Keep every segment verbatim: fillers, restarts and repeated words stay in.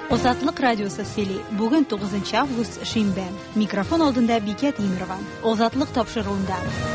Озатлык радиосы сөйли. Бүген тугызынчы август шимбә. Микрофон алдында Бикә Тимирова. Озатлык тапшыруында.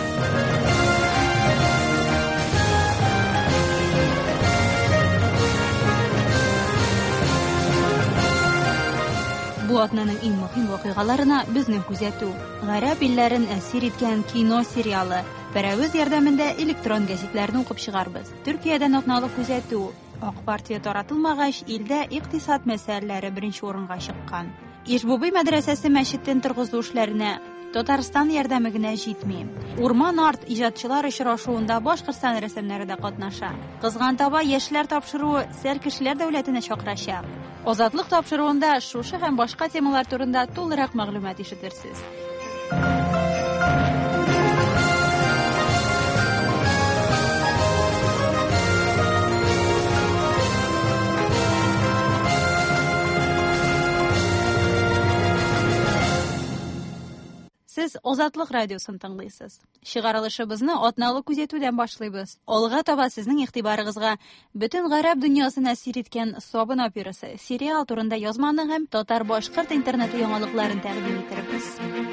Бу атнаның иң мөһим вакыйгаларына безнең күзәтү. Гарәп илләрен әсир иткән кино сериалы. Берәүз ярдәмендә электрон гәзитләрне укып чыгарбыз. Төркиядән атналык күзәтү. Ак партия таратылмагач, илдә икътисад мәсьәләләре беренче урынга чыккан. Ишбуби мәдрәсәсе мәчеттен торгызу эшләренә Татарстан ярдәме генә җитми. Урман арт иҗатчылар очрашуында Башкортстан рәсемнәре дә катнаша. Кызган таба яшьләр тапшыруы сәл кешеләр дәүләтенә чакырачак. Озатлык тапшыруында шушы һәм башка темалар турында тулырак мәгълүмат ишетерсез. Сез Озатлык радиосын тыңлыйсыз. Чыгарылышыбызны атналык күзәтүдән башлыйбыз. Алга таба сезнең игътибарыгызга бөтен гарәп дөньясын әсир иткән Сабын операсы сериал турында язманы һәм татар-башкорт интернеты яңалыкларын тәкъдим итәрбез.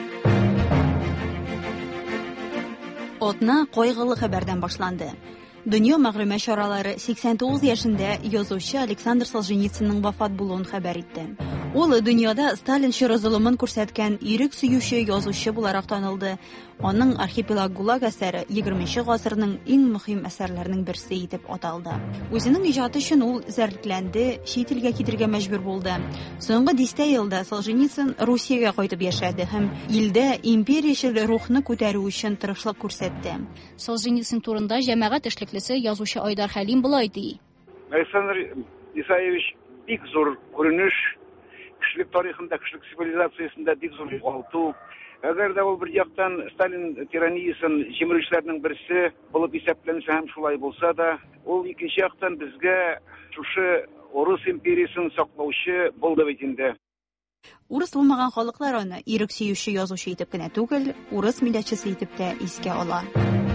Атна кайгылы хәбәрдән башланды. Дөнья мәгълүмат чаралары сиксән тугыз яшендә язучы Александр Солженицынның вафат булуын хәбәр итте. Ул дөньяда Сталин чоры золымын күрсәткән ирек сөюче язучы буларак танылды. Аның Архипелаг ГУЛАГ әсәре егерменче гасырның иң мөһим әсәрләренең берсе итеп аталды. Үзенең иҗаты өчен ул зәрлекләнде, чит илгә китәргә мәҗбүр булды. Соңгы дистә елда Солженицын Русиягә кайтып яшәде һәм илдә империячел рухны күтәрү өчен тырышлык күрсәтте. Солженицын турында җәмәгать эшлеклесе язучы Айдар Хәлим булай ди. Александр Исаевич бик зур күренеш, кешелек тарихында, кешелек цивилизациясендә бик зур югалту. Әгәр дә ул бер яктан Сталин тираниясын җимерүчеләрнең берсе булып исәпләнсә һәм шулай булса да, ул икенче яктан безгә шушы Урыс империясын саклаучы булды бит инде. Урыс булмаган халыклар аны ирек сөюче язучы итеп кенә түгел, урыс милләтчесе итеп тә искә ала.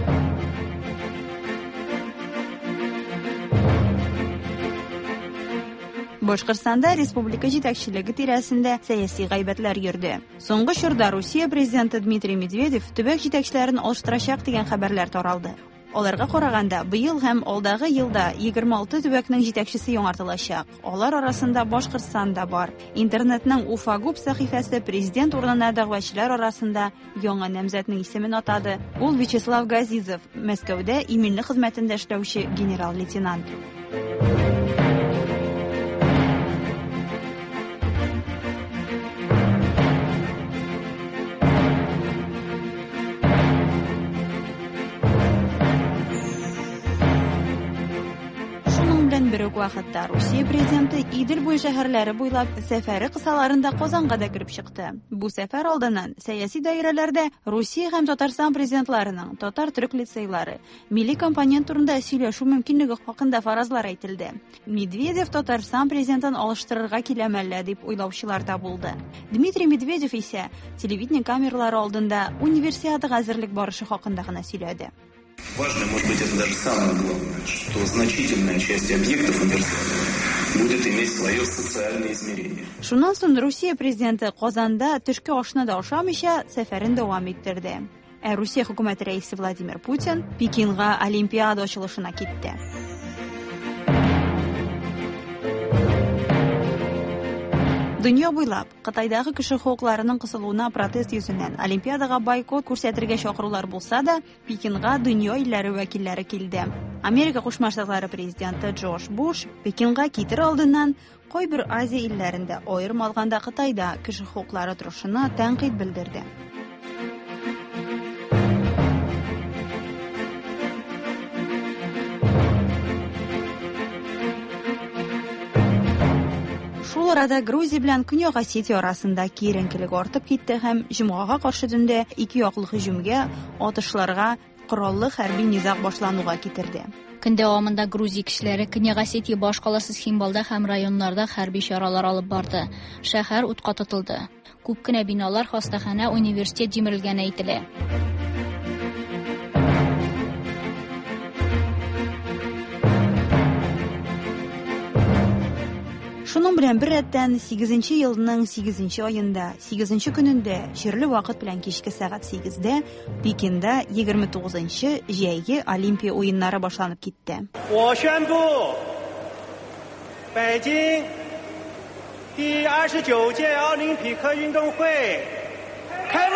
Башкортстанда республика җитәкчелеге тирәсендә сәяси гайбәтләр йөрде. Соңгы чорда Русия президенты Дмитрий Медведев төбәк җитәкчеләрен алыштырачак дигән хәбәрләр таралды. Аларга караганда, быел һәм алдагы елда егерме алты төбәкнең җитәкчесе яңартылачак. Алар арасында Башкортстан да бар. Интернетның Уфагуб сәхифәсе президент урынына дәгъвачылар арасында яңа намзәтнең исемен атады. Ул Вячеслав Газизов, Мәскәүдә иминлек хезмәтендә эшләүче генерал-лейтенант. Бер үк вакытта Русия президенты Идел буй шәһәрләре буйлап сәфәре кысаларында Казанга да кирип чыкты. Бу сәфәр алдыннан сәяси даирәләрдә Русия һәм Татарстан президентларының татар-төрек лицейлары милли компонент турында сөйләшү мөмкинлеге хакында фаразлар әйтелде. Медведев Татарстан президентын алыштырырга киләмәллә дип уйлаучылар да булды. Дмитрий Медведев исә телевидение камералары алдында универсиадага әзерлек барышы хакында гына сөйләде. Важно, может быть, это даже самое главное, что значительная часть объектов универсиады будет иметь свое социальное измерение. Шуннан соң Русия президенты Казанда төшке ашны да ашамыйча сәфәрен дәвам иттерде. Ә Русия хөкүмәте рәисе Владимир Путин Пекинга Олимпиада ачылышына китте. Дөнья буйлап Кытайдагы кеше хукукларының кысылуына протест йөзеннән Олимпиадага бойкот күрсәтергә чакырулар булса да, Пекинга дөнья илләре вәкилләре килде. Америка Кушма Штатлары президенты Джордж Буш Пекинга китер алдыннан кайбер Азия илләрендә, аерым алганда Кытайда кеше хукуклары турышына тәнкыйть белдерде. Шул арада Грузия белән Көньяк Осетия арасында киеренкелек артып китте һәм җомгага каршы төндә ике яклы һөҗүмгә, атышларга, кораллы хәрби низаг башлануга китерде. Көн дәвамында Грузия кешеләре Көньяк Осетия башкаласы Химбалда һәм районнарда хәрби чаралар алып барды. Шәһәр утка тотылды. Күп кенә биналар, хастахана, университет җимерелгән әйтелә. Шуның белән бер рәттән сигезенче елның сигезенче аенда, сигезенче көнендә, җирле вакыт белән кичке сәгать сигездә Пекинда егерме тугызынчы җәйге Олимпия уеннары башланып китте. 我宣布北京第二十九届奥林匹克运动会开幕。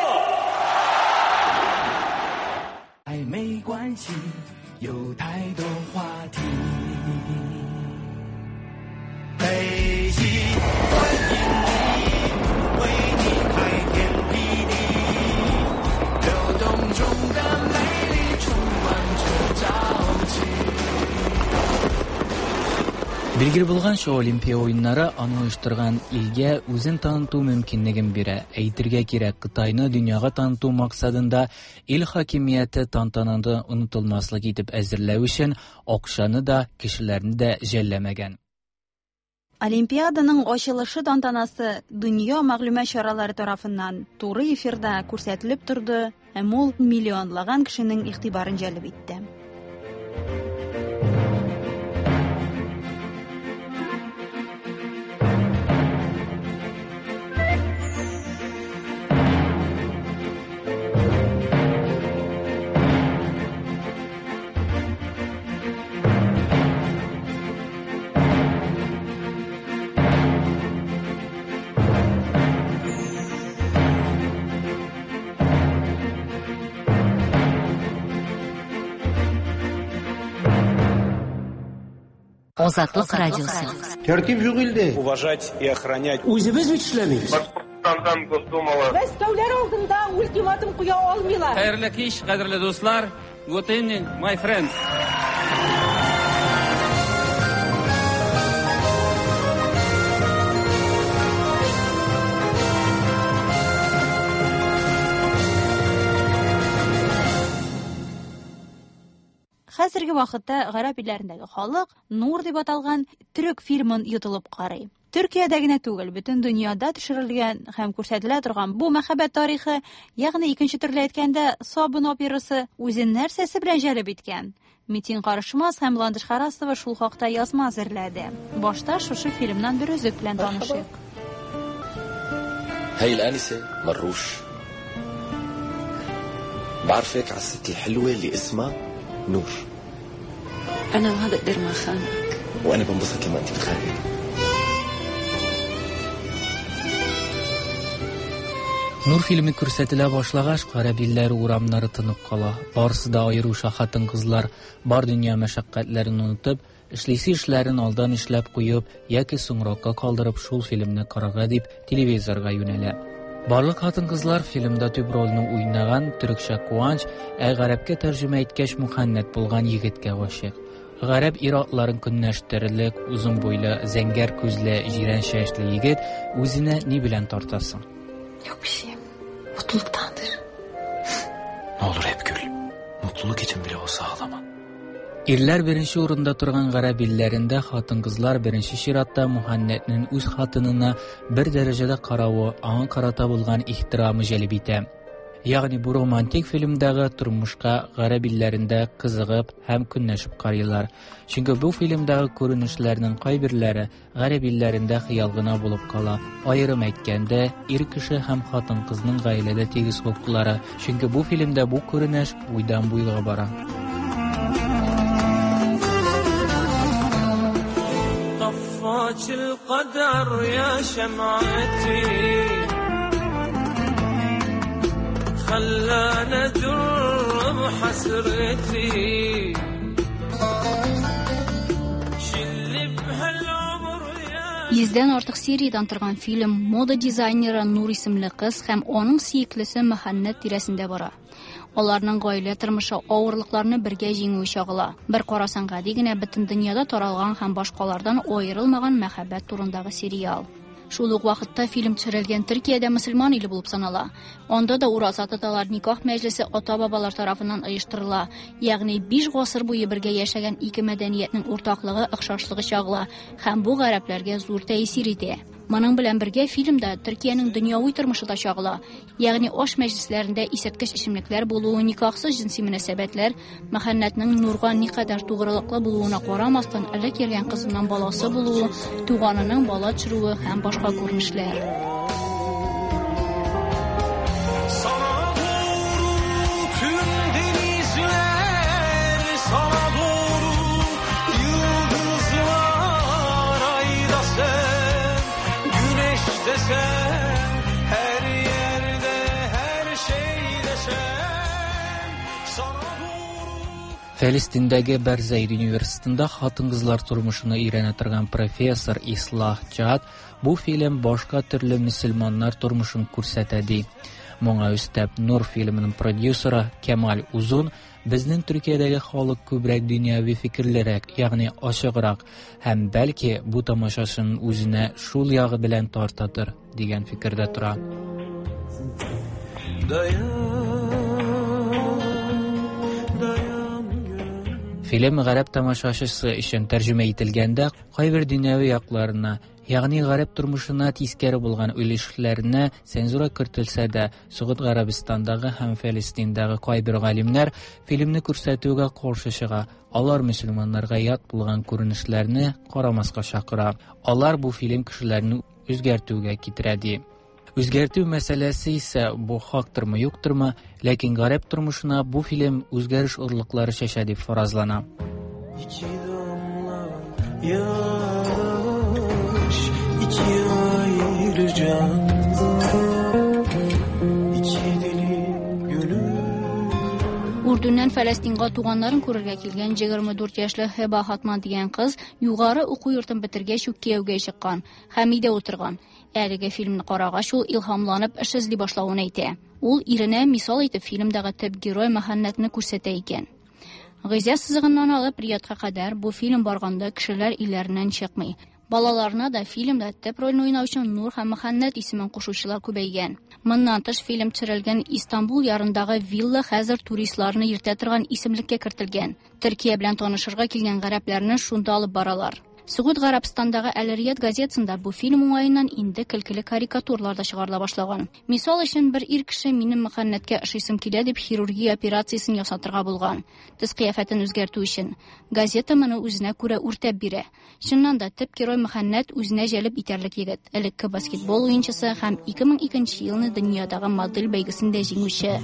爱没关系，有太多话题。北京欢迎你，为你开天辟地，流动中的美丽充满着朝气。 Билгеле булган шо Олимпия уеннары аны оештырган илгә үзен таныту мөмкинлеген бирә. Әйтергә кирәк, Кытайны дөньяга таныту максатында ил хакимияте тантананы онытылмаслык итеп әзерләү өчен акчаны да, кешеләрне дә жәлләмәгән. Олимпиаданың ачылышы тантанасы дөнья мәгълүмат чаралары тарафыннан туры эфирда күрсәтелеп торды һәм ул миллионлаган кешенең игътибарын җәлеп итте. Азатлык радиосы. Тәртип юк илдә. Уважать и охранять. Үзебез бит эшләмибез. Башкортстандан Госдумала. Мәскәүләр алдында ультиматум куя алмыйлар. Хәерле кич, кадерле дуслар. Good evening, my friends. Хәзерге вакытта гарәп илләрендәге халык Нур дип аталган төрек фильмын йотылып карый. Төркиядә генә түгел, бөтен дөньяда төшерелгән һәм күрсәтелә торган бу мәхәббәт тарихы, ягъни икенче төрле әйткәндә, Сабын операсы үзен нәрсәсе белән җәлеп иткән? Митин Карышмас һәм Ландыш Харасова шул хакта язма әзерләде. Башта шушы фильмнан бер үзек белән танышыйк. هاي الآنسة مروش. بعرفك على الست الحلوة اللي اسمها نور. أنا ما بقدر ما خانك. وأنا بنبسط لما أنت بتخانقي. Нур фильмы күрсәтелә башлагач, гарәп илләре урамнары тынып кала. Барысы да аеруча хатын-кызлар бар дөнья мәшәкатьләрен унытып, эшлисе эшләрен алдан эшләп куеп, яки соңракка калдырып шул фильмны карарга дип телевизорга юнәлә. Барлык хатын-кызлар фильмда төп рольне уйнаган төрекчә Куанч, ә гарәпкә тәрҗемә иткәч Мөхәннәт булган егеткә гашыйк. Гарәп ир-атларын көннәштерлек, узын буйлы, зәңгәр күзле, җирән чәчле егет үзенә ни белән тартасың? Yok bir şey. Mutluluktandır. Ne olur hep gül. Mutluluk için bile olsa ağlama. Ирләр беренче урында торган гарәп илләрендә хатын-кызлар беренче чиратта Мөхәннәтнең үз хатынына бер дәрәҗәдә каравы, аңа карата булган ихтирамы җәлеп итә. Ягъни бу романтик фильмдагы тормышка гарәп илләрендә кызыгып һәм көннәшеп карыйлар. Чөнки бу фильмдагы күренешләрнең кайберләре гарәп илләрендә хыял гына булып кала. Аерым әйткәндә, ир кеше һәм хатын-кызның гаиләдә тигез хокуклары. Чөнки бу фильмдә бу күренеш буйдан буйга бара. طفاك القدر يا شمعتي خلانا جرب حسرتي شلي بهالعمر يا Йөздән артык сериядан торган фильм мода дизайнеры Нур исемле кыз һәм аның сөеклесе Мөхәннәт тирәсендә бара. Аларның гаилә тормышы авырлыкларны бергә җиңү чагыла. Бер карасаң гади генә бөтен дөньяда таралган һәм башкалардан аерылмаган мәхәббәт турындагы сериал. Шул ук вакытта фильм төшерелгән Төркиядә мөселман иле булып санала. Анда да ураза тоталар, никах мәҗлесе ата-бабалар тарафыннан оештырыла. Ягъни биш гасыр буе бергә яшәгән ике мәдәниятнең уртаклыгы, охшашлыгы чагыла һәм бу гарәпләргә зур тәэсир итә. Моның белән бергә фильмда Төркиянең дөньяви тормышы да чагыла. Ягъни аш мәҗлесләрендә исерткеч эчемлекләр булуы, никахсыз җинси мөнәсәбәтләр, мәхәннәтнең Нурга никадәр тугрылыклы булуына карамастан, әле кергән кызының баласы булуы, туганының бала төшерүе һәм башка күренешләр. Фәлестиндәге Бәрзәйд университетында хатын-кызлар тормышын өйрәнә торган профессор Ислах Джад бу фильм башка төрле мөселманнар тормышын күрсәтә ди. Моңа өстәп Нур фильмының продюсеры Кемаль Узун безнең Төркиядәге халык күбрәк дөньяви фикерлерәк, ягъни ачыграк һәм бәлки бу тамашачының үзенә шул ягы белән тартатыр дигән фикердә тора. Фильм гарәп тамашачысы өчен тәрҗемә ителгәндә кайбер дөньяви якларына, ягъни гарәп тормышына тискәре булган үлешләренә цензура кертелсә дә, Сугуд Гарәбистандагы һәм Фәлестиндәге кайбер галимнәр фильмны күрсәтүгә каршы чыга. Алар мөселманнарга ят булган күренешләрне карамаска чакыра. Алар бу фильм кешеләрне үзгәртүгә китерә ди. Үзгәртү мәсьәләсе исә бу хактырмы, юктырмы, ләкин гарәп тормышына бу фильм үзгәреш орлыклары чәчә дип фаразлана. Үрдүннән Фәләстинга туганнарын күрергә килгән егерме дүрт яшьле Хеба Хатман дигән кыз югары уку йортын бетергәч үк кияүгә чыккан һәм өйдә утырган. Әлеге фильмны карагач ул илһамланып эш эзли башлавын әйтә. Ул иренә мисал итеп фильмдагы төп герой мәхәннәтне күрсәтә икән. Гыйза сызыгыннан алып Риядка кадәр бу фильм барганда кешеләр илләреннән чыкмый. Балаларына да фильмда төп рольне уйнаучы Нур һәм Мәхәннәт исемен кушучылар күбәйгән. Моннан тыш фильм төшерелгән Истанбул ярындагы вилла хәзер туристларны йөртә торган исемлеккә кертелгән. Төркия белән танышырга килгән гарәпләрне шунда алып баралар. Сугуд Гарәбистандагы Әл-Рият газетасында бу фильм уңаеннан инде көлкеле карикатурлар да чыгарыла башлаган. Мисал өчен бер ир кеше минем Мәхәннәткә ошыйсым килә дип хирургия операциясын ясатырга булган. Төс кыяфәтен үзгәртү өчен. Газета моны үзенә күрә үртәп бирә. Чыннан да төп герой Мәхәннәт үзенә җәлеп итәрлек егет. Элекке баскетбол уенчысы һәм ике мең икенче елны дөньядагы модель бәйгесендә җиңүче.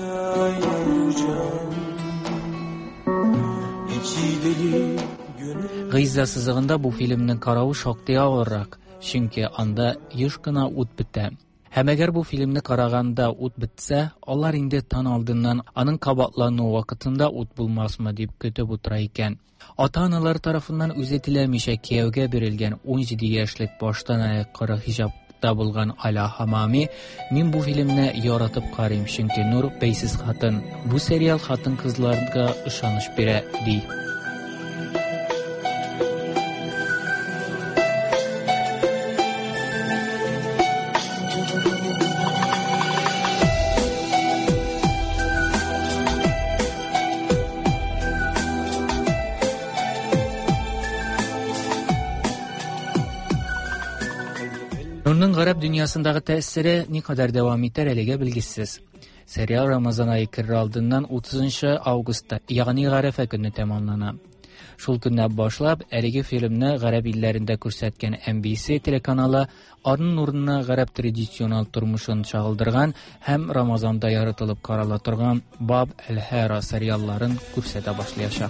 Гыйза сызыгында бу фильмның каравы шактый авыррак, чөнки анда еш кына ут бетә. Һәм әгәр бу фильмны караганда ут бетсә, алар инде тан алдыннан аның кабатлану вакытында ут булмасмы дип көтеп утыра икән. Ата-аналар тарафыннан үзе теләмичә кияүгә бирелгән он җиде яшьлек баштан аяк кара хиҗабта булган Аля Хамами, мин бу фильмны яратып карыйм, чөнки Нур бәйсез хатын. Бу сериал хатын-кызларга ышаныч бирә, ди. Нурның гарәп дөньясындагы тәэсире никадәр дәвам итәр әлегә белгесез. Сериал Рамазан ае керер алдыннан утызынчы августта, ягъни Гарәфә көнне тәмамлана. Шул көннән башлап әлеге фильмны гарәп илләрендә күрсәткән эм би си телеканалы аның урынына гарәп традициональ тормышын чагылдырган һәм Рамазанда яратылып карала торган Баб әл-Хара сериалларын күрсәтә башлаячак.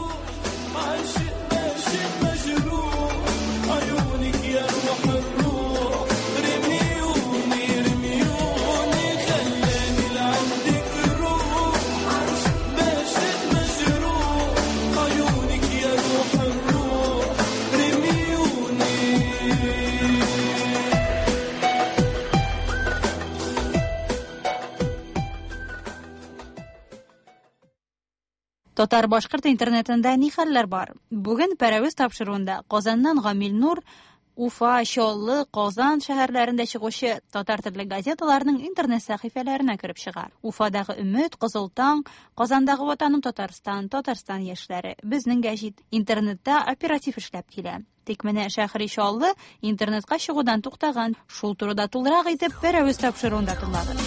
Татар башкорт интернетында ни хәлләр бар? Бүген пәрәвез тапшыруында Казаннан Гамил Нур, Уфа, Чаллы, Казан шәһәрләрендә чыгучы татар телле газеталарның интернет сәхифәләренә кереп чыга. Уфадагы Өмет, Кызыл таң, Казандагы Ватаным Татарстан, Татарстан яшьләре, безнең гәҗит интернетта оператив эшләп килә. Тик менә Шәһри Шаллы интернетка чыгудан туктаган. Шул турыда тулырак итеп беравыз тапшыруында тыңлагыз.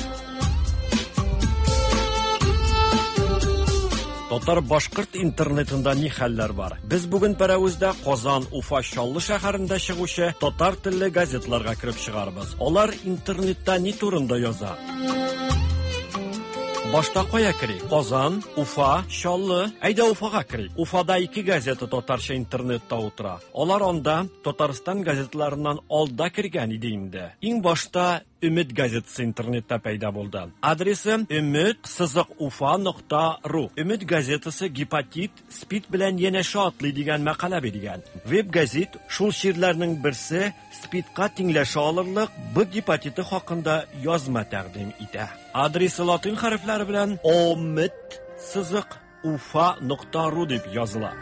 Татар башкорт интернетында ни хәлләр бар? Без бүген Пәрәвездә Казан, Уфа, Чаллы шәһәрендә чыгучы татар телле газетларга кирип чыгарбыз. Алар интернетта ни турында яза? Башта кая кири? Казан, Уфа, Чаллы. Әйдә Уфага кири. Уфада ике газета татарча интернетта утыра. Алар анда Татарстан газетларыннан алда киргән иде инде. Иң башта Өмет газетасы интернетта пайда булды. Адресы өмет сызык уфа нокта ру. Өмет газетасы гепатит, спид белән янәшә атлый дигән мәкалә биргән. Веб газет шул ширләрнең берсе спидка тиңләшә алырлык бу гепатиты хакында язма тәкъдим итә. Адресы латин хәрефләре белән өмет сызык уфа нокта ру дип языла.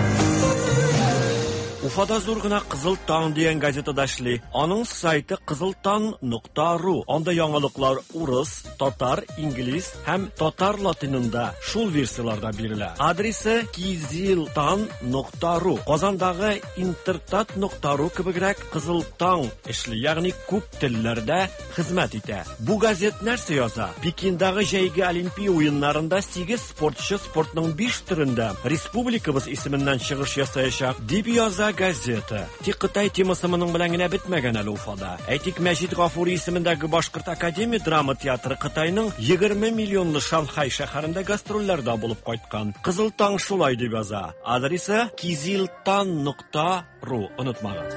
Уфада зур гына Кызыл таң дигән газетада эшли. Аның сайты кызылтаң нокта ру. Анда яңалыклар урыс, татар, инглиз һәм татар латинында шул версияларда бирелә. Адресы кизилтаң нокта ру. Казандагы интертат нокта ру кебегрәк Кызылтаң эшли, ягъни күп телләрдә хезмәт итә. Бу газет нәрсә яза? Пекиндагы җәйге Олимпия уеннарында сигез спортчы спортның биш төрендә республикабыз исеменнән чыгыш ясаячак дип яза газета. Тик Кытай темасы моның белән генә бетмәгән әле Уфада. Әйтик, Мәҗит Гафури исемендәге Башкорт академия драма театры Кытайның егерме миллионлы Шанхай шәһәрендә гастрольләрдә булып кайткан. Кызылтаң шулай дип яза. Адресы кизилтаң нокта ру. Онытмагыз.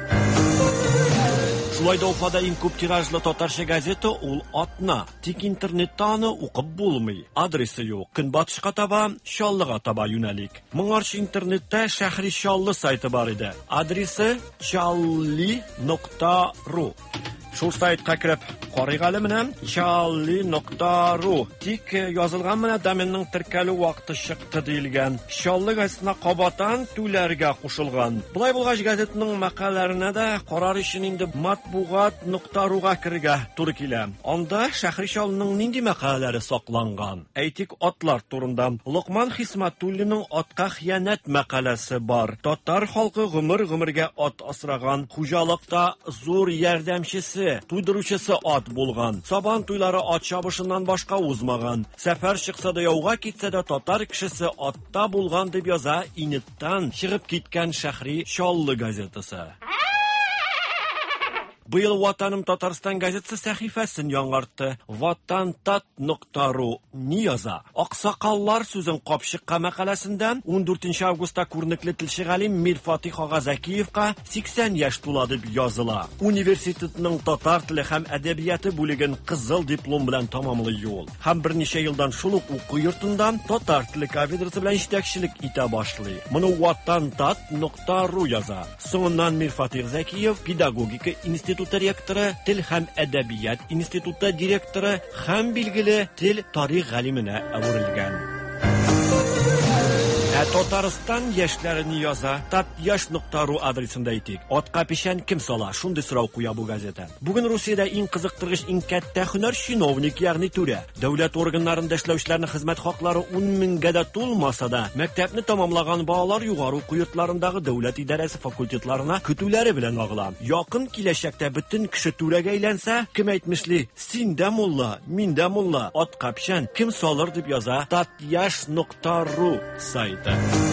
Шулай да Уфада иң күп тиражлы татарча газета ул Атна. Тик интернетта аны укып булмый. Адресы юк. Көнбатышка таба, Чаллыга таба юнәлик. Моңарчы интернетта Шәһри Чаллы сайты бар иде. Адресы чалли нокта ру. Шул сайтка кирип карыйк әле менә чалли нокта ру. Тик язылган менә доменның теркәлү вакыты чыкты диелгән. Чаллы газетасына кабатан түләргә кушылган. Булай булгач газетаның мәкаләләренә дә карар өчен инде матбугат нокта руга кирергә туры килә. Анда Шәһри Чаллының нинди мәкаләләре сакланган? Әйтик, атлар турында. Лукман Хисмәтуллинның атка хыянәт мәкаләсе бар. Татар халкы гомер-гомергә ат асраган, хуҗалыкта зур ярдәмчесе, туйдыручысы ат булган. Сабан туйлары ат чабышыннан башка узмаган. Сәфәр чыкса да яуга китсә дә татар кешесе атта булган дип яза инеттан чыгып киткән Шәһри Чаллы газетасы. Быел Ватаным Татарстан газетасы сәхифәсен яңартты. ватантат нокта ру ни яза? Аксакаллар сүзен капчыкка мәкаләсендә он дүртенче августта күренекле телче галим Мир Фатих ага Закиевка сиксән яшь тула дип языла. Университетның татар теле һәм әдәбияты бүлеген кызыл диплом белән тамамлый ул. Һәм берничә елдан шул ук уку йортында татар теле кафедрасы белән җитәкчелек итә башлый. Моны ватантат нокта ру яза. Соңыннан Мир Фатих Закиев педагогика институты ректоры, тел һәм әдәбият институты директоры һәм билгеле тел тарих галименә әверелгән. Татарстан яшьләрен яза. тат яшь нокта ру адресында әйтик. Атка печән кем сала? Шундый сорау куя бу газета. Бүген Русиядә иң кызыктыргыч, иң кәттә һөнәр чиновник, ягъни түрә. Дәүләт органнарында эшләүчеләрнең хезмәт хаклары ун меңгә дә тулмаса да, мәктәпне тамамлаган балалар югары уку йортларындагы дәүләт идарәсе факультетларына көтүләре белән агыла. Якын киләчәктә бөтен кеше түрәгә әйләнсә, кем әйтмешли? Син дә мулла, мин дә мулла. Атка печән кем салыр дип яза тат яшь нокта ру сайты.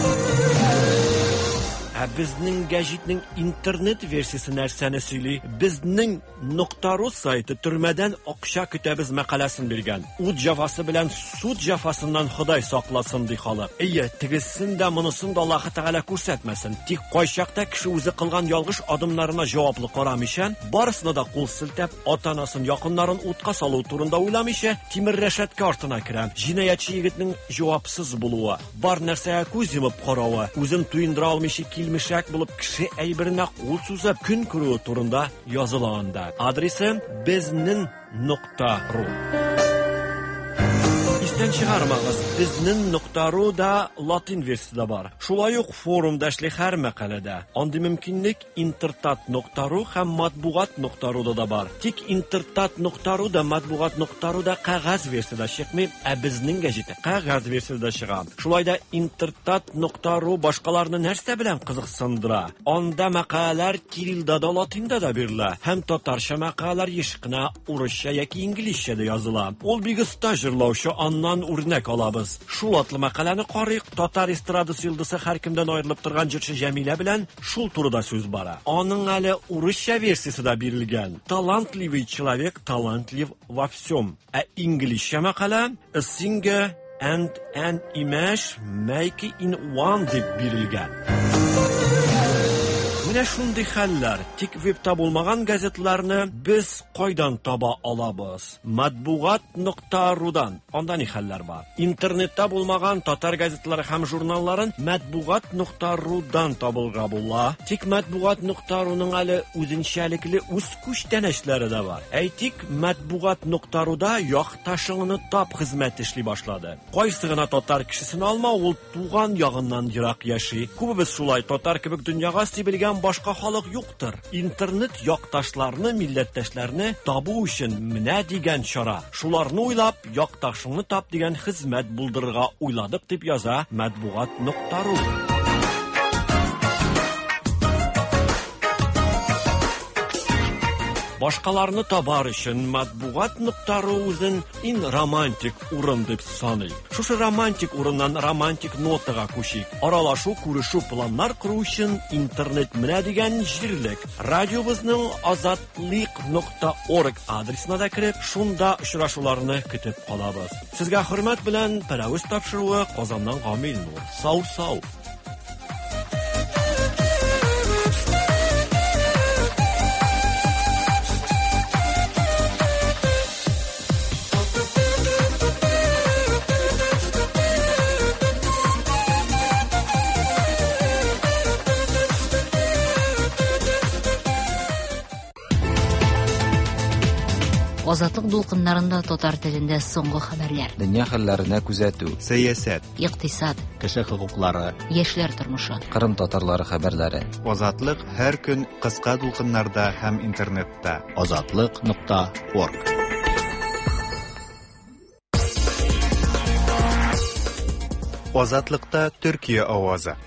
Ә безнең гәҗитнең интернет версиясе нәрсәне сөйли? Безнең нокта.ру сайты төрмәдән акча көтәбез мәкаләсен биргән. Ут җафасы белән суд җафасыннан Ходай сакласын ди халык. Әйе, тигесен дә монысын да Аллаһ Тәгалә күрсәтмәсен. Тик кайчакта кеше үзе кылган ялгыш адымнарына җаваплы карамыйча, барысына да кул селтәп, атанасын, якыннарын утка салу турында уйламыйча, тимер рәшәткә артына керә. Җинаятчы егетнең җавапсыз булуы, бар нәрсәгә күз йомып каравы, үзен туендыра алмыйча килмешәк булып кеше әйберенә кул сузып көн күрүе турында языла анда. Адресы безнең нокта ру. естен чыгармагыз. Безнең нуктару да латин versiyada бар. Шулай ук форумда эшли һәр мәкаләдә. Андый мөмкинлек интертат нокта ру һәм матбугат нокта ру да бар. Тик интертат нокта ру да матбугат нокта ру да кагаз версияда чыкмый, ә безнең гәҗите кагаз версияда чыга. Шулай да интертат нокта ру башкаларны нәрсә белән кызыксындыра? Анда мәкаләләр кириллда да латинда да бирелә, һәм татарча мәкаләләр ешкына урысча яки инглизчә дә языла. Ул бик оста җырлаучы, аннан үрнәк алабыз. Шул атлы мәкаләне карыйк. Татар эстрадасы йолдызы һәркемдән аерылып торган җырчы Җәмилә белән шул турыда сүз бара. Аның әле урысча версиясе да бирелгән. Талантливый человек талантлив во всем. Ә инглизчә мәкалә A singer and an image make in one дип бирелгән. Менә шундый хәлләр. Тик вебта булмаган газетларны без кайдан таба алабыз? матбугат нокта рудан. Анда ни хәлләр бар? Интернетта булмаган татар газетлары һәм журналларын матбугат нокта рудан табылга була. Тик матбугат нокта руның әле үзенчәлекле үз күчтәнәчләре дә бар. Әйтик, матбугат нокта руда якташыңны тап хезмәт эшли башлады. Кайсы гына татар кешесен алма, ул туган ягыннан ерак яши. Күбебез шулай, татар кебек дөньяга сибелгән башка халык юктыр. Интернет якташларны, милләттәшләрне табу өчен менә дигән чара. Шуларны уйлап, якташыңны тап дигән хезмәт булдырырга уйладык дип яза матбугат нокта ру. Башкаларны табар өчен матбугат нокта ру үзен ин романтик урын дип саный. Шушы романтик урыннан романтик нотага күчик. Аралашу, күрешү, планнар кору өчен интернет менә дигән җирлек. Радиобызның азатлык нокта орг адресына да кирип, шунда очрашуларны көтеп калабыз. Сезгә хөрмәт белән Пәрәвез тапшыруы Казаннан Гамил Нур. Сау-сау. Азатлык дулкыннарында татар телендә соңгы хәбәрләр. Дөнья хәлләренә күзәтү. Сәясәт. Икътисад. Кеше хокуклары. Яшьләр тормышы. Кырым татарлары хәбәрләре. Азатлык һәр көн кыска дулкыннарда һәм интернетта. азатлык нокта орг. Азатлыкта Төркия авазы.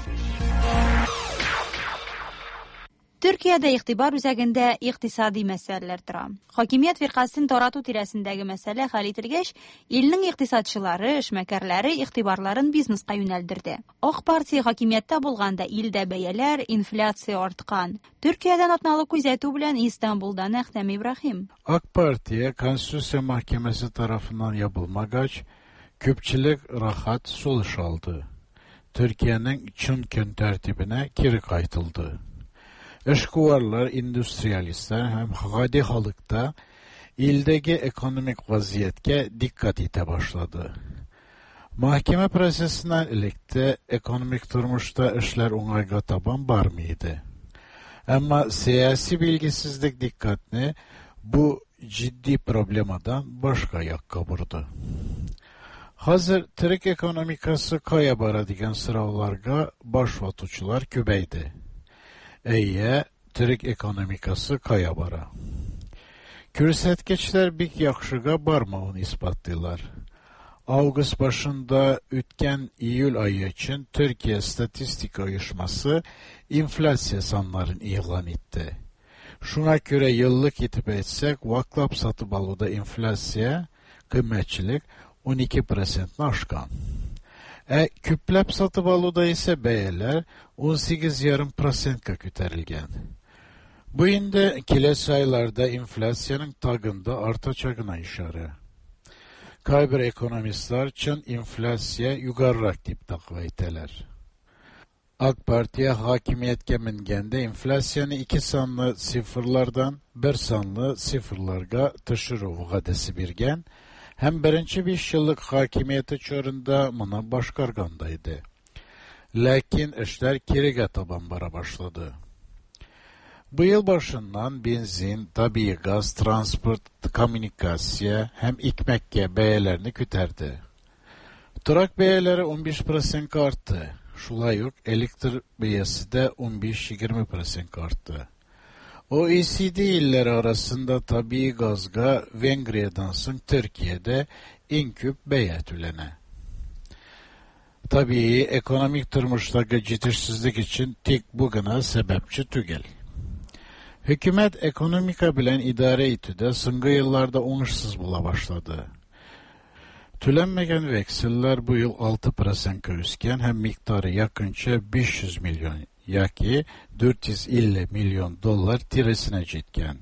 Төркиядә игътибар үзәгендә икътисади мәсьәләләр тора. Хакимият фиркасын тарату тирәсендәге мәсьәлә хәл ителгәч, илнең икътисадчылары, эшмәкәрләре игътибарларын бизнеска юнәлдерде. Ак партия хакимиятта булганда илдә бәяләр, инфляция арткан. Төркиядән атналык күзәтү белән Истанбулдан Әхтәм Ибраһим. Ак партия Конституция Мәхкәмәсе тарафыннан ябылмагач, күпчелек рахат сулыш алды. Төркиянең чын көн тәртибенә кире кайтылды. Эшкуарлар, индустриалистлар һәм гади халыкта илдәге экономик вазiyatка диккат итә башлады. Мәхкәмә процессына электә экономик тормышта эшләр уңайга табан бармый иде. Әмма сияси билгесезлек диккатне бу җитди проблемадан башка якка бурды. Хәзер төрек экономикасы кая бара дигән сорауларга баш ватучылар күбәйде. Әйе, төрек экономикасы кая бара? Күрсәткечләр бик яхшыга бармавын испаттыйлар. Август башында үткән июль айы өчен Төркия статистика оешмасы инфляция саннарын игълан итте. Шуңа күрә еллык итеп әйтсәк, ваклап сатып алуда инфляция, кыйммәтчелек он ике процентны ашкан. Ә күпләп сатып алуда исә бәяләр он сигез ярым процентка күтәрелгән. Бу инде киләсе айларда инфляциянең тагында артачагына ишара. Кайбер экономистлар чын инфляция югарырак дип тәкъдим итәләр. Ак партия хакимияткә менгәндә инфляцияны ике санлы цифрлардан бер санлы цифрларга төшерү вәгъдәсе биргән. Һәм беренче биш еллык хакимияте чорында моны башкарганда иде. Ләкин эшләр кирегә табан бара башлады. Бу ел башыннан бензин, табигый газ, транспорт, коммуникация һәм икмәккә бәяләрне күтәрде. Торак бәяләре он биш процент артты. Шулай ук электр бәясе дә он биш-егерме процент артты. O E C D illəri arasında tabii gazga Vengriya'dan soň Türkiye'de en köp bäýä tülene. Tabii ekonomik turmuşdagi jetişsizlik için tek bu gına sebepçi tügel. Hükümet ekonomika bilen idare etüde soňky ýyllarda oňuşsuz bola başladı. Tülenmegen veksiller bu yıl altı prosentga üsken hem miktarı yakınça beş yüz milyon yaki dört yüz elli milyon dolar tiresine jetken.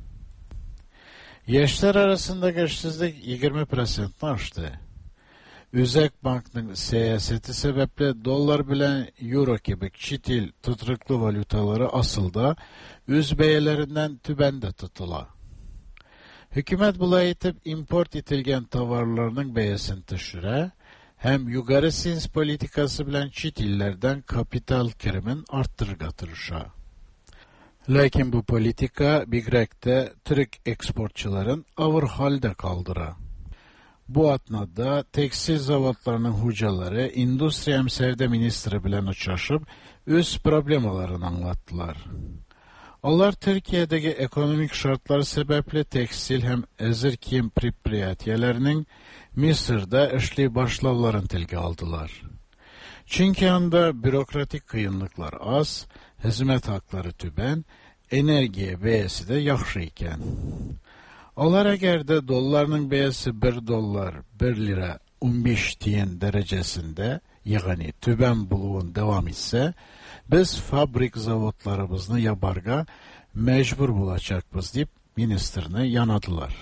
Yaşlar arasındaki işsizlik yirmi prosentni aştı. Özek Bank'nın siyaseti sebeple dolar bilen euro gibi çit il tutruklu valutaları asılda öz bəyəlerinden tübende tutula. Hükümet bula etip import etilgen tavarlarının bəyəsini düşüre, hem yugarı sins politikası bilen çit illerden kapital kirimin arttırga tırışa. Lakin bu politika bigrekte Türk eksportçıların avır halde kaldıra. Bu atnada tekstil zavodlarının hucaları Endüstri Emsevde Ministri bilen uçaşıp öz problemalarını anlattılar. Onlar Türkiye'deki ekonomik şartlar sebeple tekstil hem ezir kiyim pripriyatiyelerinin Mısır'da işli başlavlarını tilge aldılar. Çünkü anda bürokratik kıyınlıklar az, hizmet hakları tüben, enerjiye bəyəsi de yaxşı iken. Onlar eğer de dollarının bəyəsi bir dollar bir lira on beş tiyen derecesinde, yani tüben buluğun devam etse, biz fabrik zavodlarımızını yabarga mecbur bulacakız deyip ministerini yanadılar.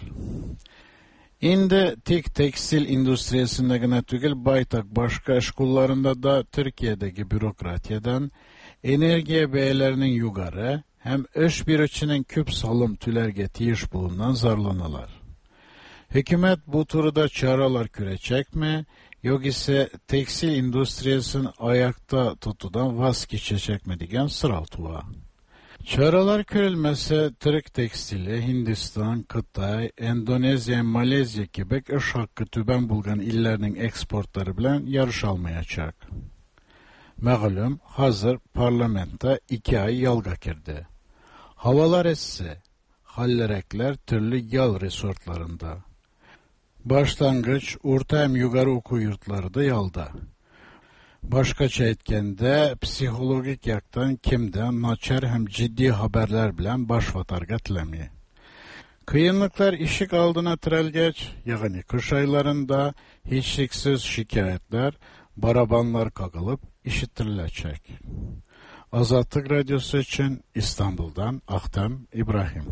Indi tek tekstil endüstriyesinde gine tügel baytak başka eşkullarında da Türkiye'deki bürokratiyadan enerjiye bəyələrinin yugarı hem iş birçinin küp salım tülerge tiyiş bulundan zarlanılar. Hükümet bu turda çaralar kürecek mi, yok ise tekstil endüstriyesini ayakta tutudan vazgeçecek mi degen sırav tuva. Çaralar körülmese Türk tekstili, Hindistan, Kıtay, Endonezya, Malezya gibi iş hakkı tüben bulgan illerinin eksportları bilen yarış almayacak. Məğlum, hazır parlamenta iki ay yalga kirdi. Havalar esse, hallerekler türlü yal resortlarında. Başlangıç, orta hem yugarı oku yurtları da yalda. Başkaça etkende psikologik yaktan kimden naçar hem ciddi haberler bilen başvatarga tilemi. Kıyınlıklar işik aldığına tirelgeç, yani kış aylarında hiçliksiz şikayetler, barabanlar kakılıp işittirilecek. Azatlık Radyosu için İstanbul'dan Ahtem İbrahim.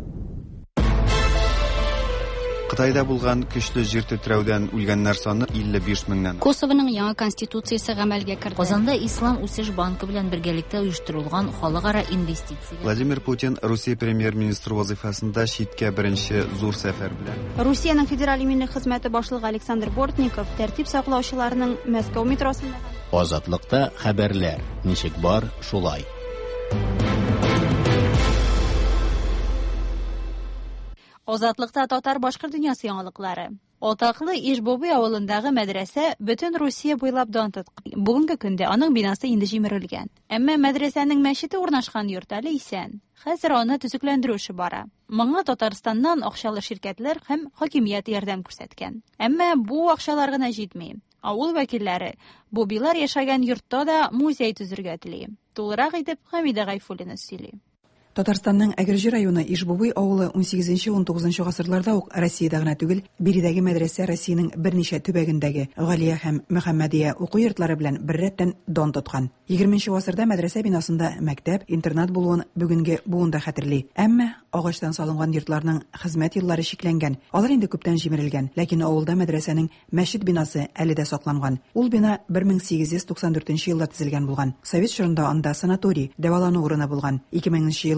Қытайда булган көчле җир тетрәүдән үлгәннәр саны илле биш меңнән. Косовоның яңа конституциясе гамәлгә керде. Казанда Ислам үсеш банкы белән бергәлектә оештырылган халыкара инвестиция. Владимир Путин Русия премьер-министры вазифасында читкә беренче зур сәфәр белән. Русиянең федераль иминлек хезмәте башлыгы Александр Бортников тәртип саклаучыларның Мәскәү метросында. Азатлыкта хәбәрләр. Ничек бар, шулай. Азатлыкта татар башкорт дөньясы яңалыклары. Атаклы Ишбобый авылындагы мәдрәсә бөтен Русия буйлап дан тоткан. Бүгенге көндә аның бинасы инде җимерелгән. Әмма мәдрәсәнең мәчете урнашкан йорт әле исән. Хәзер аны төзекләндерү эше бара. Моңа Татарстаннан акчалы ширкәтләр һәм хакимият ярдәм күрсәткән. Әмма бу акчалар гына җитми. Авыл вәкилләре бу билар яшәгән йортта да музей төзергә тели. Тулырак итеп Хәмидә Гайфуллина сөйли. Татарстанның Әгерҗи районы Ишбобый авылы он сигезенче-он тугызынчы гасырларда ук Россиядә генә түгел, биредәге мәдрәсә Россиянең берничә төбәгендәге Галия һәм Мөхәммәдия уку йортлары белән беррәттән дан тоткан. егерменче гасырда мәдрәсә бинасында мәктәп, интернат булуын бүгенге буында хәтерли. Әмма агачтан салынган йортларның хезмәт еллары шикләнгән. Алар инде күптән җимерелгән, ләкин авылда мәдрәсәнең мәчет бинасы әле дә сакланган. Ул бина бер мең сигез йөз туксан дүртенче елда төзелгән булган. Совет чорында анда санаторий, дәвалану урыны булган. ике меңенче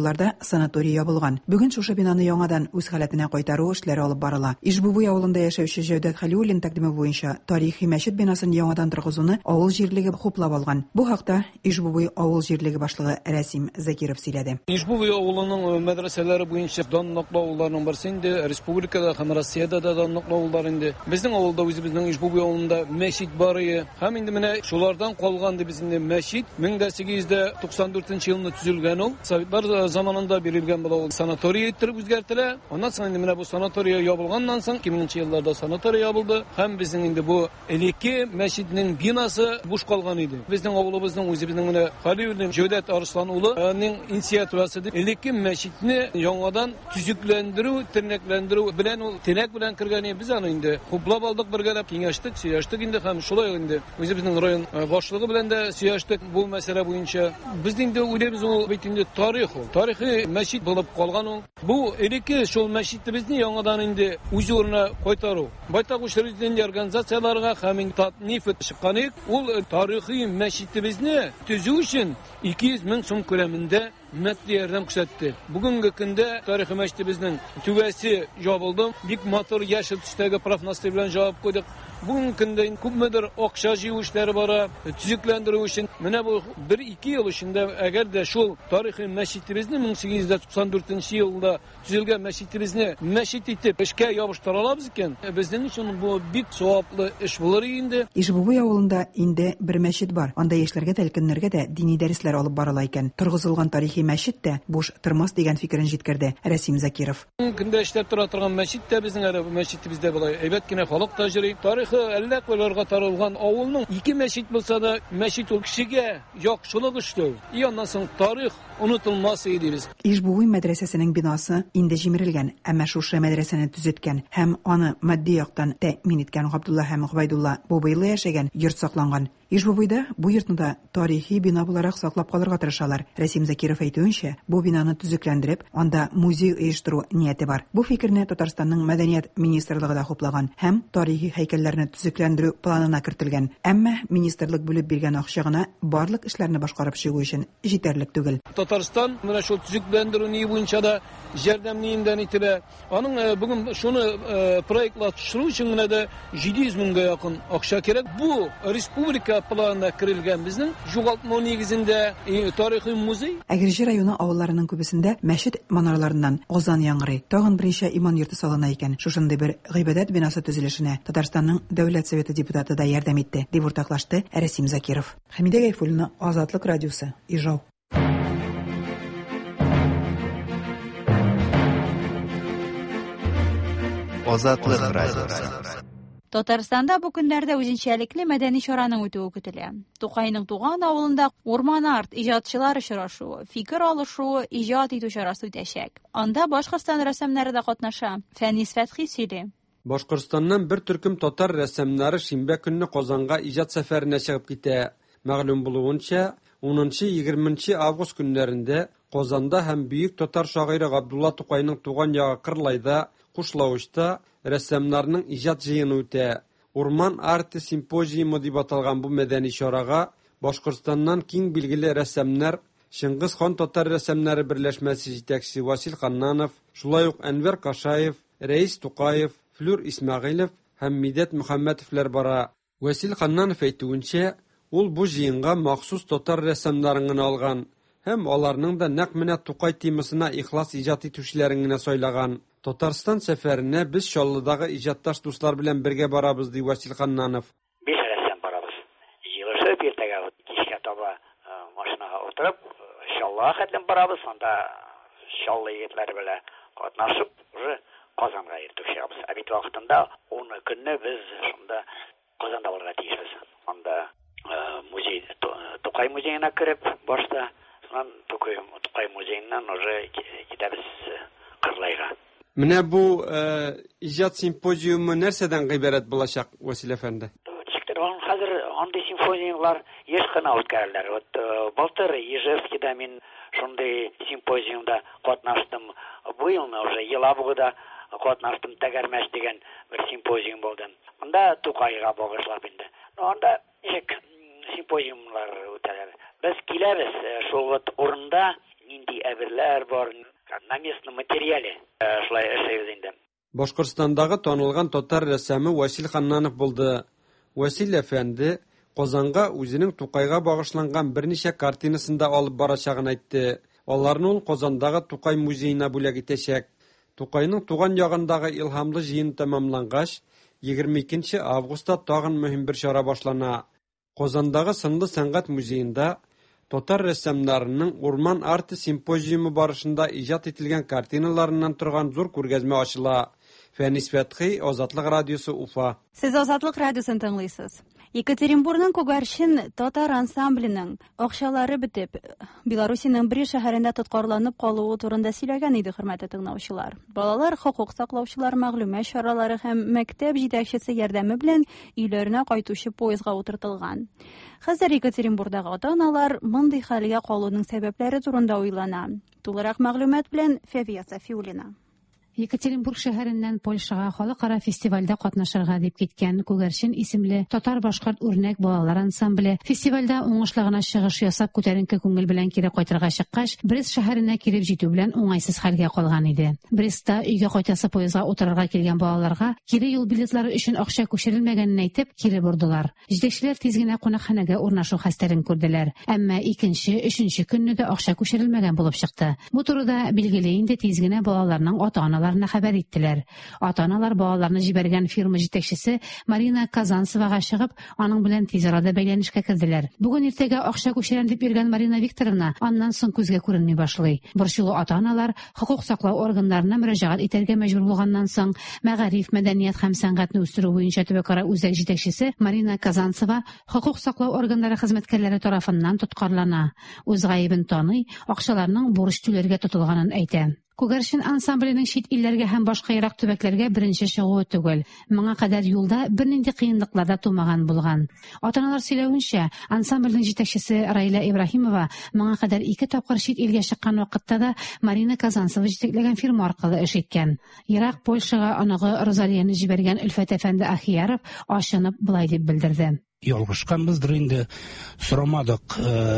елларда санаторий ябылган. Бүген шушы бинаны яңадан үз халәтенә кайтару эшләре алып барыла. Ишбубуй авылында яшәүче Җәүдәт Хәлиуллин тәкъдиме буенча тарихи мәчет бинасын яңадан торгызуны авыл җирлеге хуплап алган. Бу хакта Ишбубуй авыл җирлеге башлыгы Рәсим Закиров сөйләде. Ишбубуй авылының мәдрәсәләре буенча данлыклы авылларның берсе инде, республикада һәм Россиядә дә данлыклы авыллар инде. Безнең авылда үзебезнең Ишбубуй авылында мәчет бар иде. Һәм инде менә шулардан калган ди безнең мәчет мең сигез йөз туксан дүртенче елны төзелгән ул. Советлар заманында бирелгән була ул. Санаторий иттереп үзгәртелә. Аннан соң инде менә бу санатория ябылганнан соң ике меңенче елларда санатория ябылды. Һәм безнең инде бу элекке мәчетнең бинасы буш калган иде. Безнең авылыбызның үзебезнең менә Хәлиуллин Җәүдәт Арслан улының инициативасы дип элекке мәчетне яңадан төзекләндерү, тернәкләндерү белән ул тенәк белән кергән без аны инде хуплап алдык, бергәләп киңәштек, сөйләштек инде һәм шулай инде үзебезнең район башлыгы белән дә сөйләштек бу мәсьәлә буенча. Без инде уйлыйбыз ул бит инде тарих ул. Тарихи мәчет булып калган ул. Бу элекке шул мәчетебезне яңадан инде үз урынына кайтару. Байтак учреждение организацияларга һәм татниф чыккан ик, ул тарихи мәчетебезне төзү өчен ике йөз мең сум күләмендә мәдди ярдәм күрсәтте. Бүгенге көндә тарихи мәчетебезнең түбәсе ябылды. Бик матур яшел төстәге профнасты белән җавап куйдык. Бүгенге көндә күпмедер акча җыю эшләре бара, төзекләндерү өчен. Менә бу бер-ике ел эчендә әгәр дә шул тарихи мәчетебезне мең сигез йөз туксан дүртенче елда төзелгән мәчетебезне мәчет итеп эшкә ябыштыра алабыз икән, безнең өчен бу бик саваплы эш булыр инде. Ишбубуй авылында инде бер мәчет бар. Анда яшьләргә тәлкиннәргә дә дини дәресләр алып барыла икән. Торгызылган тарихи мәчет тә буш тормас дигән фикерен җиткерде Рәсим Закиров. Көндә эшләп тора торган мәчет тә безнең әле мәчетебездә булай. Әйбәт кенә халык та җыри. Тарихи әллә кайларга таралган авылның ике мәчет булса да, мәчет ул кешегә яхшылык эшләү. И аннан соң тарих унутылмас иде без. Ишбубуй мәдрәсәсенең бинасы инде җимерелгән, әмма шушы мәдрәсәне төзеткән һәм аны матди яктан тәэмин иткән Габдулла һәм Гобайдулла Бубайлы яшәгән йорт сакланган. Ишбубуйда бу йортны да тарихи бина буларак саклап калырга тырышалар. Рәсим Закиров әйтүенчә, бу бинаны төзекләндереп, анда музей оештыру нияте бар. Бу фикерне Татарстанның мәдәният министрлыгы да хуплаган һәм тарихи һәйкәлләрне төзекләндерү планына кертелгән. Әмма министрлык бүлеп биргән акча гына барлык эшләрне башкарып чыгу өчен җитәрлек түгел. Татарстан менә шул төзекләндерү ни буенча да ярдәм ниендән ителә. Аның бүген шуны проектлап төшерү өчен менә дә җиде йөз меңгә якын акча кирәк. Бу республика планына кирелгән безнең югалтма нигезендә тарихи музей. Әгерҗе районы авылларының күбесендә мәчет манараларыннан азан яңгырый. Тагын беренче иман йорты салына икән. Шушындый бер гыйбадәт бинасы төзелешенә Татарстанның Дәүләт Советы депутаты да ярдәм итте, дип уртаклашты Рәсим Закиров. Хәмидә Гайфуллина, Азатлык радиосы, Ижау. Азатлык радиосы. Татарстанда бу көннәрдә үзенчәлекле мәдәни чараның үтүе көтелә. Тукайның туган авылында Урман арт иҗатчылар очрашуы, фикер алышуы, иҗат итү чарасы үтәчәк. Анда Башкортстан рәссамнары да катнаша. Фәнис Фәтхи сөйли. Башкортстаннан бер төркем татар рәссамнары шимбә көнне Казанга иҗат сәфәренә чыгып китә. Мәгълүм булуынча, унынчы-егерменче август көннәрендә Казанда һәм бөек татар шагыйре Габдулла Тукайның туган ягы Кырлайда, Кушлавычта рәссамнарның иҗат җыены үтә. Урман арты симпозиумы дип аталган бу мәдәни чарага Башкортстаннан киң билгеле рәссамнар, Шыңгыз хан татар рәссамнары берләшмәсе җитәкчесе Васил Ханнанов, шулай ук Әнвәр Кашаев, Рәис Тукаев, Флюр Исмәгыйлев һәм Мидәт Мөхәммәтовлар бара. Васил Ханнанов әйтүенчә, ул бу җыенга махсус татар рәссамнарын гына алган һәм аларның да нәкъ менә Тукай темасына ихлас иҗат итүчеләрен генә сайлаган. Татарстан сәфәренә без Чаллыдагы иҗатташ дуслар белән бергә барабыз, ди Васил Ханнанов. Без рәссам барабыз. Җыелышып иртәгә кичкә таба машинага утырып, Чаллыга хәтлем барабыз, анда Чаллы егетләре белән катнашып, уже Казанга иртүк чыгабыз. Ә бит вакытында он көнне без шунда Казанда булырга тиешбез. Анда музей, Тукай музеена кирип, башта, сонан Тукай музееннан уже китәбез Кырлайга. Менә бу иҗат симпозиумы нәрсәдән гыйбарәт булачак, Васил әфәнде? Хәзер андый симпозиумлар еш кына үткәреләр. Вот былтыр Ижевскида мин шундый симпозиумда катнаштым. Бу елны уже Елабугада катнаштым, Тәгәрмәш дигән бер симпозиум булды. Анда Тукайга багышлап инде. Анда ничек симпозиумлар үтәләр. Без киләбез шул вот урында нинди әберләр бар, на местном материале шулай эшләйбез инде. Башкортстандагы танылган татар рәссамы Васил Ханнанов булды. Васил әфәнде Казанга үзенең Тукайга багышланган берничә картинасын да алып барачагын әйтте. Аларны ул Казандагы Тукай музеена бүләк итәчәк. Тукайның туган ягындагы илһамлы җыен тәмамлангач, егерме икенче августта тагын мөһим бер чара башлана. Казандагы Сынлы сәнгать музеенда татар рәссамнарының Урман арты симпозиумы барышында иҗат ителгән картиналарыннан торган зур күргәзмә ачыла. Фәнис Фәтхи, Азатлык радиосы, Уфа. Сез Азатлык радиосын тыңлыйсыз. Екатеринбургның Күгәрчен татар ансамбленең акчалары бетеп, Беларусиның бер шәһәрендә тоткарланып калуы турында сөйләгән иде, хөрмәтле тыңлаучылар. Балалар, хокук саклаучылар мәгълүмат чаралары һәм мәктәп җитәкчесе ярдәме белән өйләренә кайтучы поездга утыртылган. Хәзер Екатеринбургдагы ата-аналар мондый хәлгә калуның сәбәпләре турында уйлана. Тулырак мәгълүмат белән Фәвия Сафиуллина. Екатеринбург шәһәреннән Польшага халыкара фестивальдә катнашырга дип киткән Күгәрчен исемле татар-башкорт үрнәк балалар ансамбле фестивальдә уңышлы гына чыгыш ясап күтәренке күңел белән кире кайтырга чыккач, Брест шәһәренә килеп җитү белән уңайсыз хәлгә калган иде. Брестта өйгә кайтасы поездга утырырга килгән балаларга кире юл билетлары өчен акча күчерелмәгәнен әйтеп, кире бордылар. Җитәкчеләр тиз генә кунакханәгә урнашу хәстәрен күрделәр. Әмма икенче, өченче көнне дә акча күчерелмәгән булып чыкты. Бу турыда билгеле инде тиз генә балаларның ата-аналары Ларына хәбәр иттеләр. Ата-аналар балаларны җибәргән фирма җитәкчесе Марина Казанцевага чыгып, аның белән тиз арада бәйләнешкә керделәр. Бүген иртәгә акча күчерәм дип йөргән Марина Викторовна аннан соң күзгә күренми башлый. Борчулы ата-аналар хокук саклау органнарына мөрәҗәгать итәргә мәҗбүр булганнан соң, мәгариф, мәдәният һәм сәнгатьне үстерү буенча төбәкара үзәк җитәкчесе Марина Казанцева хокук саклау органнары хезмәткәрләре тарафыннан тоткарлана. Үз гаебен таный, акчаларның бурыч түләргә тотылганын әйтә. Күгәрчен ансамбленең чит илләргә һәм башка ерак төбәкләргә беренче чыгуы түгел. Моңа кадәр юлда бернинди кыенлыклар да тумаган булган. Ата-аналар сөйләвенчә, ансамбленең җитәкчесе Раила Ибраһимова моңа кадәр ике тапкыр чит илгә чыккан вакытта да Марина Казанцева җитәкләгән фирма аркылы эш иткән. Ерак Польшага аныгы Розалияны җибәргән Өлфәт әфәнде Ахияров ашынып былай дип белдерде. Ялгышканбыздыр инде, сорамадык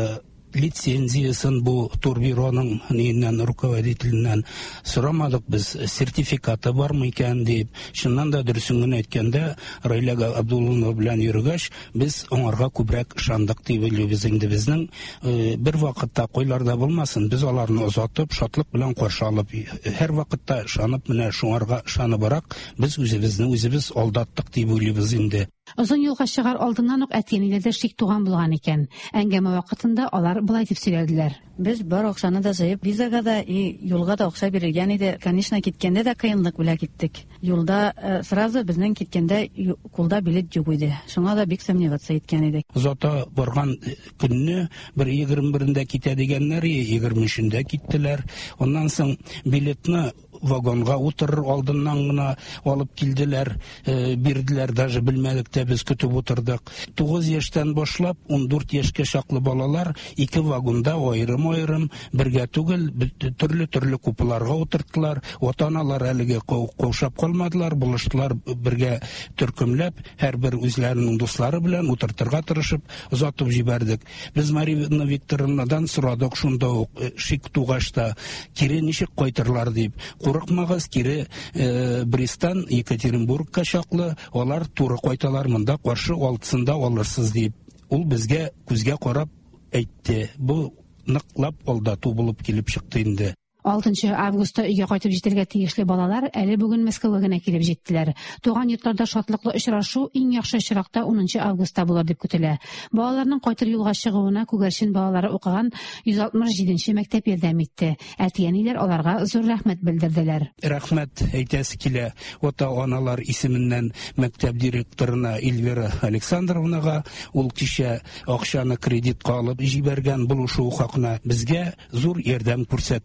лицензиясын бу турбюроның ниннән руководителеннән сорамадык, без сертификаты бармы икән дип. Шуннан да дөресен әйткәндә, Раила Абдуллина белән йөргәч, без аңарга күбрәк ышандык дип уйлыйбыз инде. Безнең бер вакытта куйларда булмасын, без аларны озатып, шатлык белән каршы алып, һәр вакытта ышанып, менә шуңарга ышаныбрак, без үзебезне үзебез алдаттык дип уйлыйбыз инде. Озын юлга чыгар алдыннан ук әтиәниләрдә шик туган булган икән. Әңгәмә вакытында алар былай дип сөйләделәр. Без бар акчаны да җыеп, визага да и юлга да акча бирелгән иде. Конечно, киткәндә дә кыенлык белән киттек. Юлда э, сразу безнең киткәндә кулда билет юк иде. Шуңа да бик сомневаться иткән идек. Зата барган көнне бер егерме берендә китә дигәннәр, егерме өчендә киттеләр. Оннан соң билетны вагонга утырыр алдыннан гына алып килделәр, э, бирделәр, даже белмәдек тә, без көтеп утырдык. тугыз яшьтән башлап он дүрт яшькә чаклы балалар ике вагонда аерым-аерым бергә түгел, төрле-төрле купаларга утырттылар. Ата-аналар әлегә каушап калмадылар, булыштылар бергә төркемләп, һәрбер үзләренең дуслары белән утыртырга тырышып озатып җибәрдек. Без Марина Викторовнадан сорадык, шунда ук шик тугач та, кире ничек кайтырлар дип. Курыкмагыз, кире э, Брестан Екатеринбургка чаклы, алар туры кайталар, монда каршы алтысында алырсыз дип. Ул безгә күзгә карап әйтте. Бу ныклап алдату булып килеп чыкты инде. алтынчы августта өйгә кайтып җитәргә тиешле балалар әле бүген Мәскәүгә генә килеп җиттеләр. Туган йортларда шатлыклы очрашу иң яхшы чиракта унынчы августта булыр дип көтелә. Балаларның кайтыр юлга чыгуына Күгәрчен балалары укыган йөз алтмыш җиденче мәктәп ярдәм итте. Әтиәниләр аларга зур рәхмәт белдерделәр. Рәхмәт әйтәсе килә ата-аналар исеменнән мәктәп директорына Эльвира Александровнага, ул кичә акчаны кредитка алып җибәргән булышу хакына безгә зур ярдәм күрсәтте.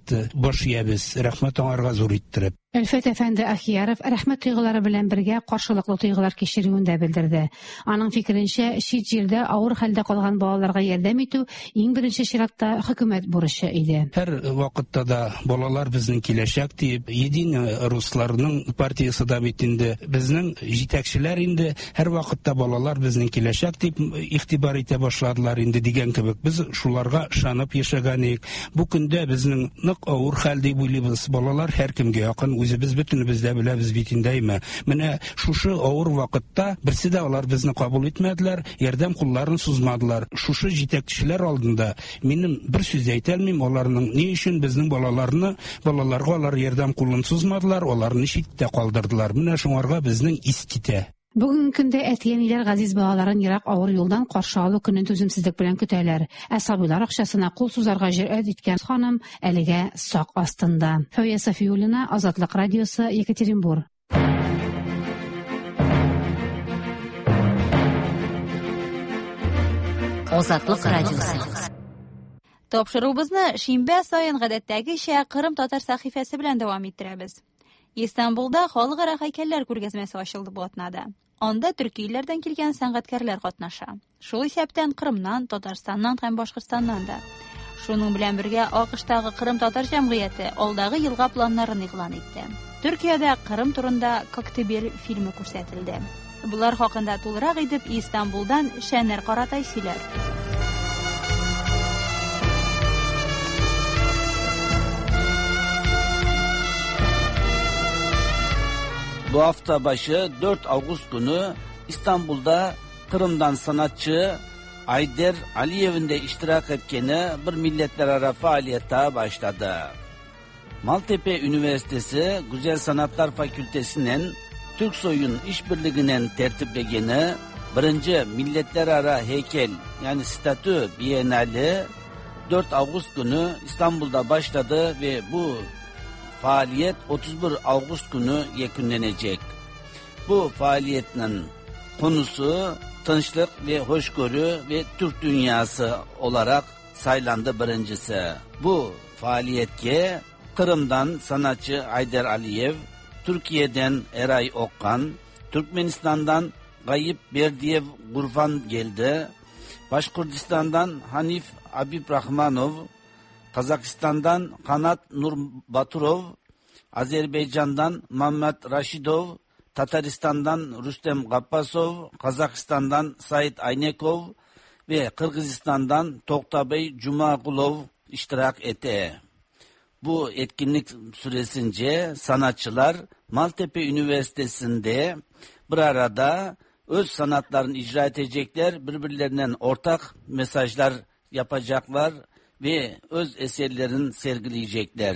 башлыябыз. Рәхмәт аңарга зур иттереп. Әлфәт әфәнде Ахияров рәхмәт тойгылары белән бергә каршылыклы тойгылар кичерүен дә белдерде. Аның фикеренчә, чит җирдә авыр хәлдә калган балаларга ярдәм итү иң беренче чиратта хөкүмәт бурычы иде. Һәр вакытта да балалар безнең киләчәк дип, Единая русларның партиясы да бит инде, безнең җитәкчеләр инде һәр вакытта балалар безнең киләчәк дип игътибар итә башладылар инде дигән кебек. Без шуларга ышанып яшәгәнек. Бу көндә безнең нык авыр хәл дип уйлыйбыз. Балалар һәркемгә якын, үзебез бөтенебез дә беләбез бит индеме. Менә шушы авыр вакытта берсе дә алар безне кабул итмәделәр, ярдәм кулларын сузмадылар. Шушы җитәкчеләр алдында минем бер сүз әйтә алмыйм, аларның ни өчен безнең балаларны, балаларга алар ярдәм кулын сузмадылар, аларны читтә калдырдылар. Менә шуңарга безнең ис китә. Бүгенге көндә әти-әниләр газиз балаларын ерак авыр юлдан каршы алу көнен түземсезлек белән көтәләр. Ә сабыйлар акчасына кул сузарга җөрьәт иткән ханым әлегә сак астында. Фәвия Сафиуллина, Азатлык радиосы, Екатеринбург. Азатлык радиосы. Тапшыруыбызны шимбә сайын гадәттәгечә Кырым татар сәхифәсе белән дәвам иттерәбез. Истанбулда халыкара һәйкәлләр күргәзмәсе ачылды бу атнада. Анда төрки илләрдән килгән сәнгатькәрләр катнаша. Шул исәптән Кырымнан, Татарстаннан һәм Башкортстаннан да. Шуның белән бергә АКШтагы Кырым татар җәмгыяте алдагы елга планнарын игълан итте. Төркиядә Кырым турында Коктебель фильмы күрсәтелде. Булар хакында тулырак итеп Истанбулдан Шәнәр Каратай сөйләр. Bu hafta başı dört Ağustos günü İstanbul'da Kırım'dan sanatçı Ayder Aliyev'in de iştirak etkeni bir milletlerarası faaliyete başladı. Maltepe Üniversitesi Güzel Sanatlar Fakültesi'nin Türksoy'un işbirliğinin tertiplegeni birinci milletlerarası heykel yani statü bienali dört Ağustos günü İstanbul'da başladı ve bu faaliyet otuz bir Ağustos günü yekünlenecek. Bu faaliyetin konusu tinçlik ve hoşgörü ve Türk dünyası olarak saylandı birincisi. Bu faaliyetke Kırım'dan sanatçı Ayder Aliyev, Türkiye'den Eray Okkan, Türkmenistan'dan Gayip Berdiyev Gurfan geldi, Başkurdistan'dan Hanif Abibrahmanov, Kazakistan'dan Kanat Nurbaturov, Azerbaycan'dan Mehmet Raşidov, Tataristan'dan Rüstem Gappasov, Kazakistan'dan Said Aynekov ve Kırgızistan'dan Toktabey Cumagulov iştirak etti. Bu etkinlik süresince sanatçılar Maltepe Üniversitesi'nde bir arada öz sanatlarını icra edecekler, birbirlerinden ortak mesajlar yapacaklar ve öz eserlerini sergileyecekler.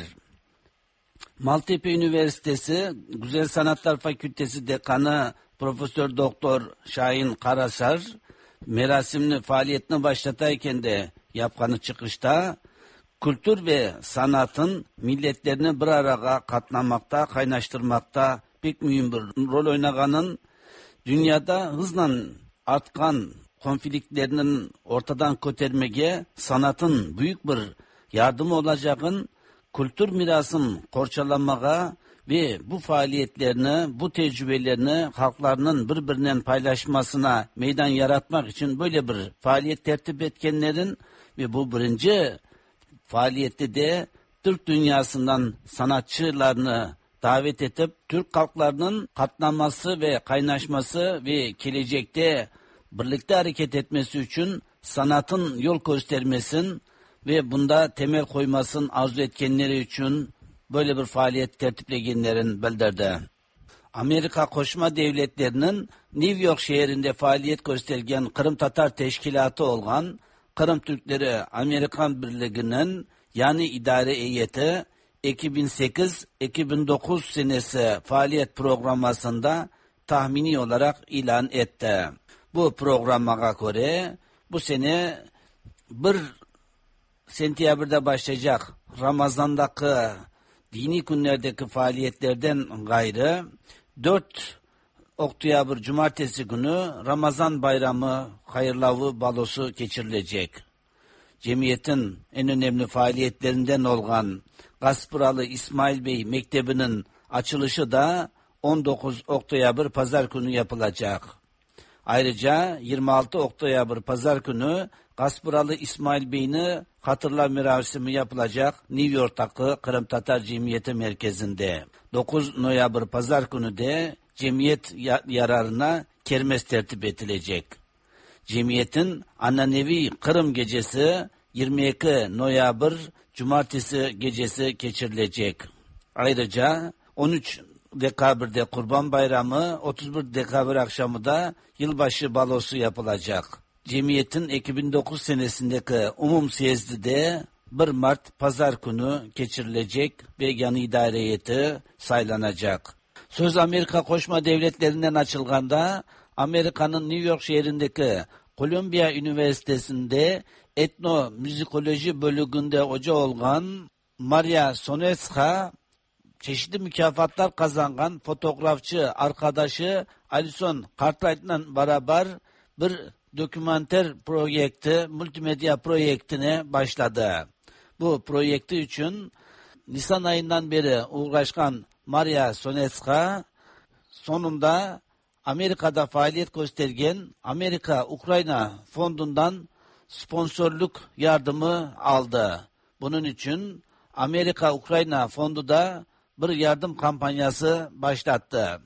Maltepe Üniversitesi Güzel Sanatlar Fakültesi Dekanı Profesör Doktor Şahin Karasar merasimli faaliyetini başlatayken de yapkanı çıkışta kültür ve sanatın milletlerini bir araya katlamakta, kaynaştırmakta pek mühim bir rol oynaganın, dünyada hızla artkan konfliktlerinin ortadan kötermege sanatın büyük bir yardımı olacağın, kültür mirasın korçalanmaga ve bu faaliyetlerini, bu tecrübelerini halklarının birbirinden paylaşmasına meydan yaratmak için böyle bir faaliyet tertip etkenlerin ve bu birinci faaliyette de Türk dünyasından sanatçılarını davet edip Türk halklarının katlanması ve kaynaşması ve gelecekte birlikte hareket etmesi için sanatın yol göstermesin ve bunda temel koymasın arzu etkenleri için böyle bir faaliyet tertipleyenlerin bildirdi. Amerika Koşma Devletleri'nin New York şehrinde faaliyet göstergen Kırım Tatar Teşkilatı olan Kırım Türkleri Amerikan Birliği'nin yani idare heyeti iki bin sekiz iki bin dokuz senesi faaliyet programmasında tahmini olarak ilan etti. Bu programa göre bu sene bir sentyabrda başlayacak Ramazan'daki dini günlerdeki faaliyetlerden gayrı dört Oktyabr Cumartesi günü Ramazan Bayramı hayırlavı balosu geçirilecek. Cemiyetin en önemli faaliyetlerinden olan Gaspıralı İsmail Bey Mektebi'nin açılışı da on dokuz Oktyabr Pazar günü yapılacak. Ayrıca yirmi altı Oktyabr Pazar günü Gaspıralı İsmail Bey'ini hatırlama merasimi yapılacak New York'taki Kırım Tatar Cemiyeti merkezinde. dokuz Noyabr Pazar günü de cemiyet yararına kermes tertip edilecek. Cemiyetin Ananevi Kırım Gecesi yirmi iki Noyabr Cumartesi gecesi geçirilecek. Ayrıca on üç Dekabr'de Kurban Bayramı, otuz bir Dekabr akşamı da yılbaşı balosu yapılacak. Cemiyetin iki bin dokuz senesindeki umum siyezdide bir Mart Pazar günü geçirilecek ve yan idare heyeti saylanacak. Söz Amerika Koşma Devletlerinden açılganda Amerika'nın New York şehrindeki Columbia Üniversitesi'nde etnomüzikoloji bölümünde hoca olan Maria Sonetska çeşitli mükafatlar kazangan fotoğrafçı arkadaşı Alison Cartwright'la beraber bir dokümanter projekti, multimedya projektine başladı. Bu projekti için Nisan ayından beri uğraşan Maria Sonetska sonunda Amerika'da faaliyet göstergen Amerika-Ukrayna fondundan sponsorluk yardımı aldı. Bunun için Amerika-Ukrayna fondu da bir yardım kampanyası başlattı.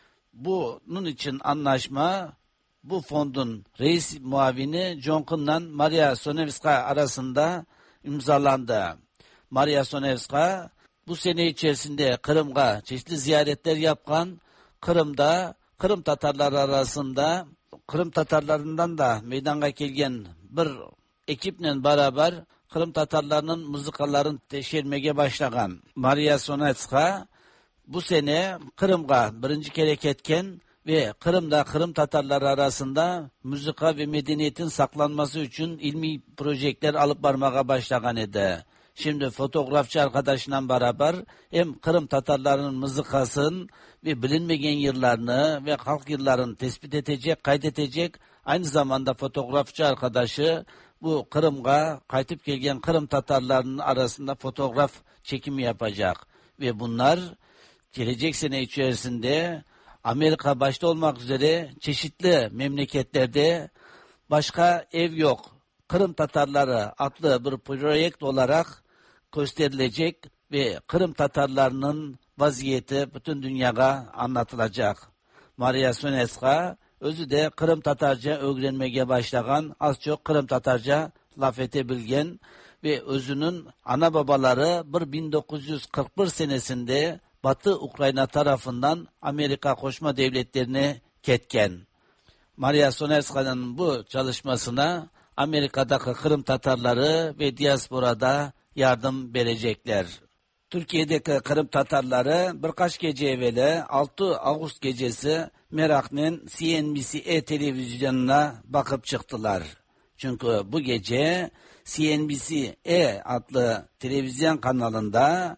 Bunun için anlaşma bu fondun reis muavini John Kuhn'la Maria Sonevska arasında imzalandı. Maria Sonevska bu sene içerisinde Kırım'a çeşitli ziyaretler yapan, Kırım'da Kırım Tatarları arasında Kırım Tatarlarından da meydana gelgen bir ekiple beraber Kırım Tatarlarının müzikalarını teşhirmeye başlayan Maria Sonetska bu sene Kırım'a birinci kere ketken ve Kırım'da Kırım Tatarları arasında müzika ve medeniyetin saklanması için ilmi projeler alıp varmaya başlayan idi. Şimdi fotoğrafçı arkadaşla beraber hem Kırım Tatarlarının müzikasını ve bilinmeyen yıllarını ve halk yıllarını tespit edecek, kaydedecek. Aynı zamanda fotoğrafçı arkadaşı bu Kırım'a kaytıp gelgen Kırım Tatarlarının arasında fotoğraf çekimi yapacak. Ve bunlar gelecek sene içerisinde Amerika başta olmak üzere çeşitli memleketlerde başka ev yok, Kırım Tatarları adlı bir proje olarak gösterilecek ve Kırım Tatarlarının vaziyeti bütün dünyaya anlatılacak. Maria Sonetska özü de Kırım Tatarca öğrenmeye başlayan, az çok Kırım Tatarca laf edebilgen ve özünün ana babaları bin dokuz yüz kırk bir senesinde Batı Ukrayna tarafından Amerika Koşma Devletleri'ne ketken. Maria Sonetska'nın bu çalışmasına Amerika'daki Kırım Tatarları ve diasporada yardım verecekler. Türkiye'deki Kırım Tatarları birkaç gece evveli altı Ağustos gecesi merakla C N B C televizyonuna bakıp çıktılar. Çünkü bu gece C N B C adlı televizyon kanalında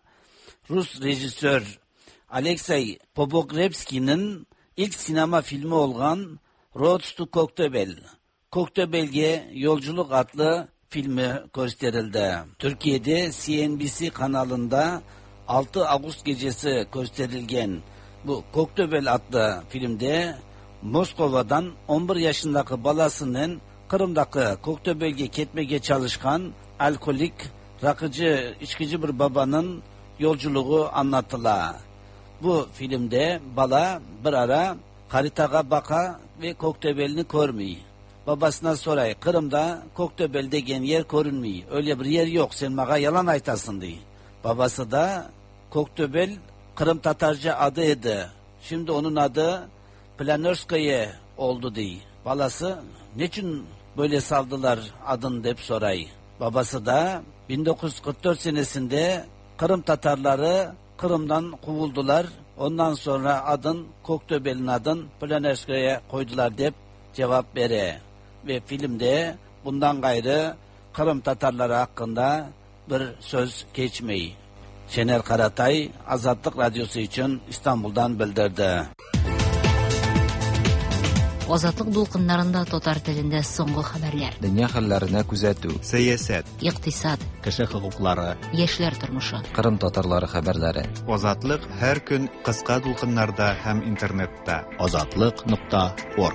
Rus rejisör Alexey Pogrebsky'nin ilk sinema filmi olan Road to Koktebel, Koktebel'e Yolculuk adlı filmi gösterildi. Türkiye'de C N B C kanalında altı Ağustos gecesi gösterilgen bu Koktebel adlı filmde Moskova'dan on bir yaşındaki balasının Kırım'daki Koktebel'e ketmeye çalışkan alkolik, rakıcı, içkici bir babanın yolculuğu anlatıla. Bu filmde bala bir ara haritaga baka ve Koktebel'ini görmüyor. Babasına soray, Kırım'da Koktebel degen yer görünmüyor. Öyle bir yer yok, sen bana yalan aytasın diye. Babası da Koktebel Kırım Tatarca adıydı. Şimdi onun adı Planörskaya oldu diye. Balası niçin böyle saldılar adını deyip soray. Babası da bin dokuz yüz kırk dört senesinde Kırım Tatarları Kırım'dan kovuldular. Ondan sonra adın Koktebel'in adın Planörskaya koydular deyip cevap vere. Ve filmde bundan gayrı Kırım Tatarları hakkında bir söz geçmeyi. Şener Karatay, Azadlık Radyosu için İstanbul'dan bildirdi. Азатлык дулкыннарында татар телендә соңгы хәбәрләр. Дөнья хәлләренә күзәтү. Сәясәт. Икътисад. Кеше хокуклары. Яшьләр тормышы. Кырым татарлары хәбәрләре. Азатлык һәр көн кыска дулкыннарда һәм интернетта. азатлык нокта орг.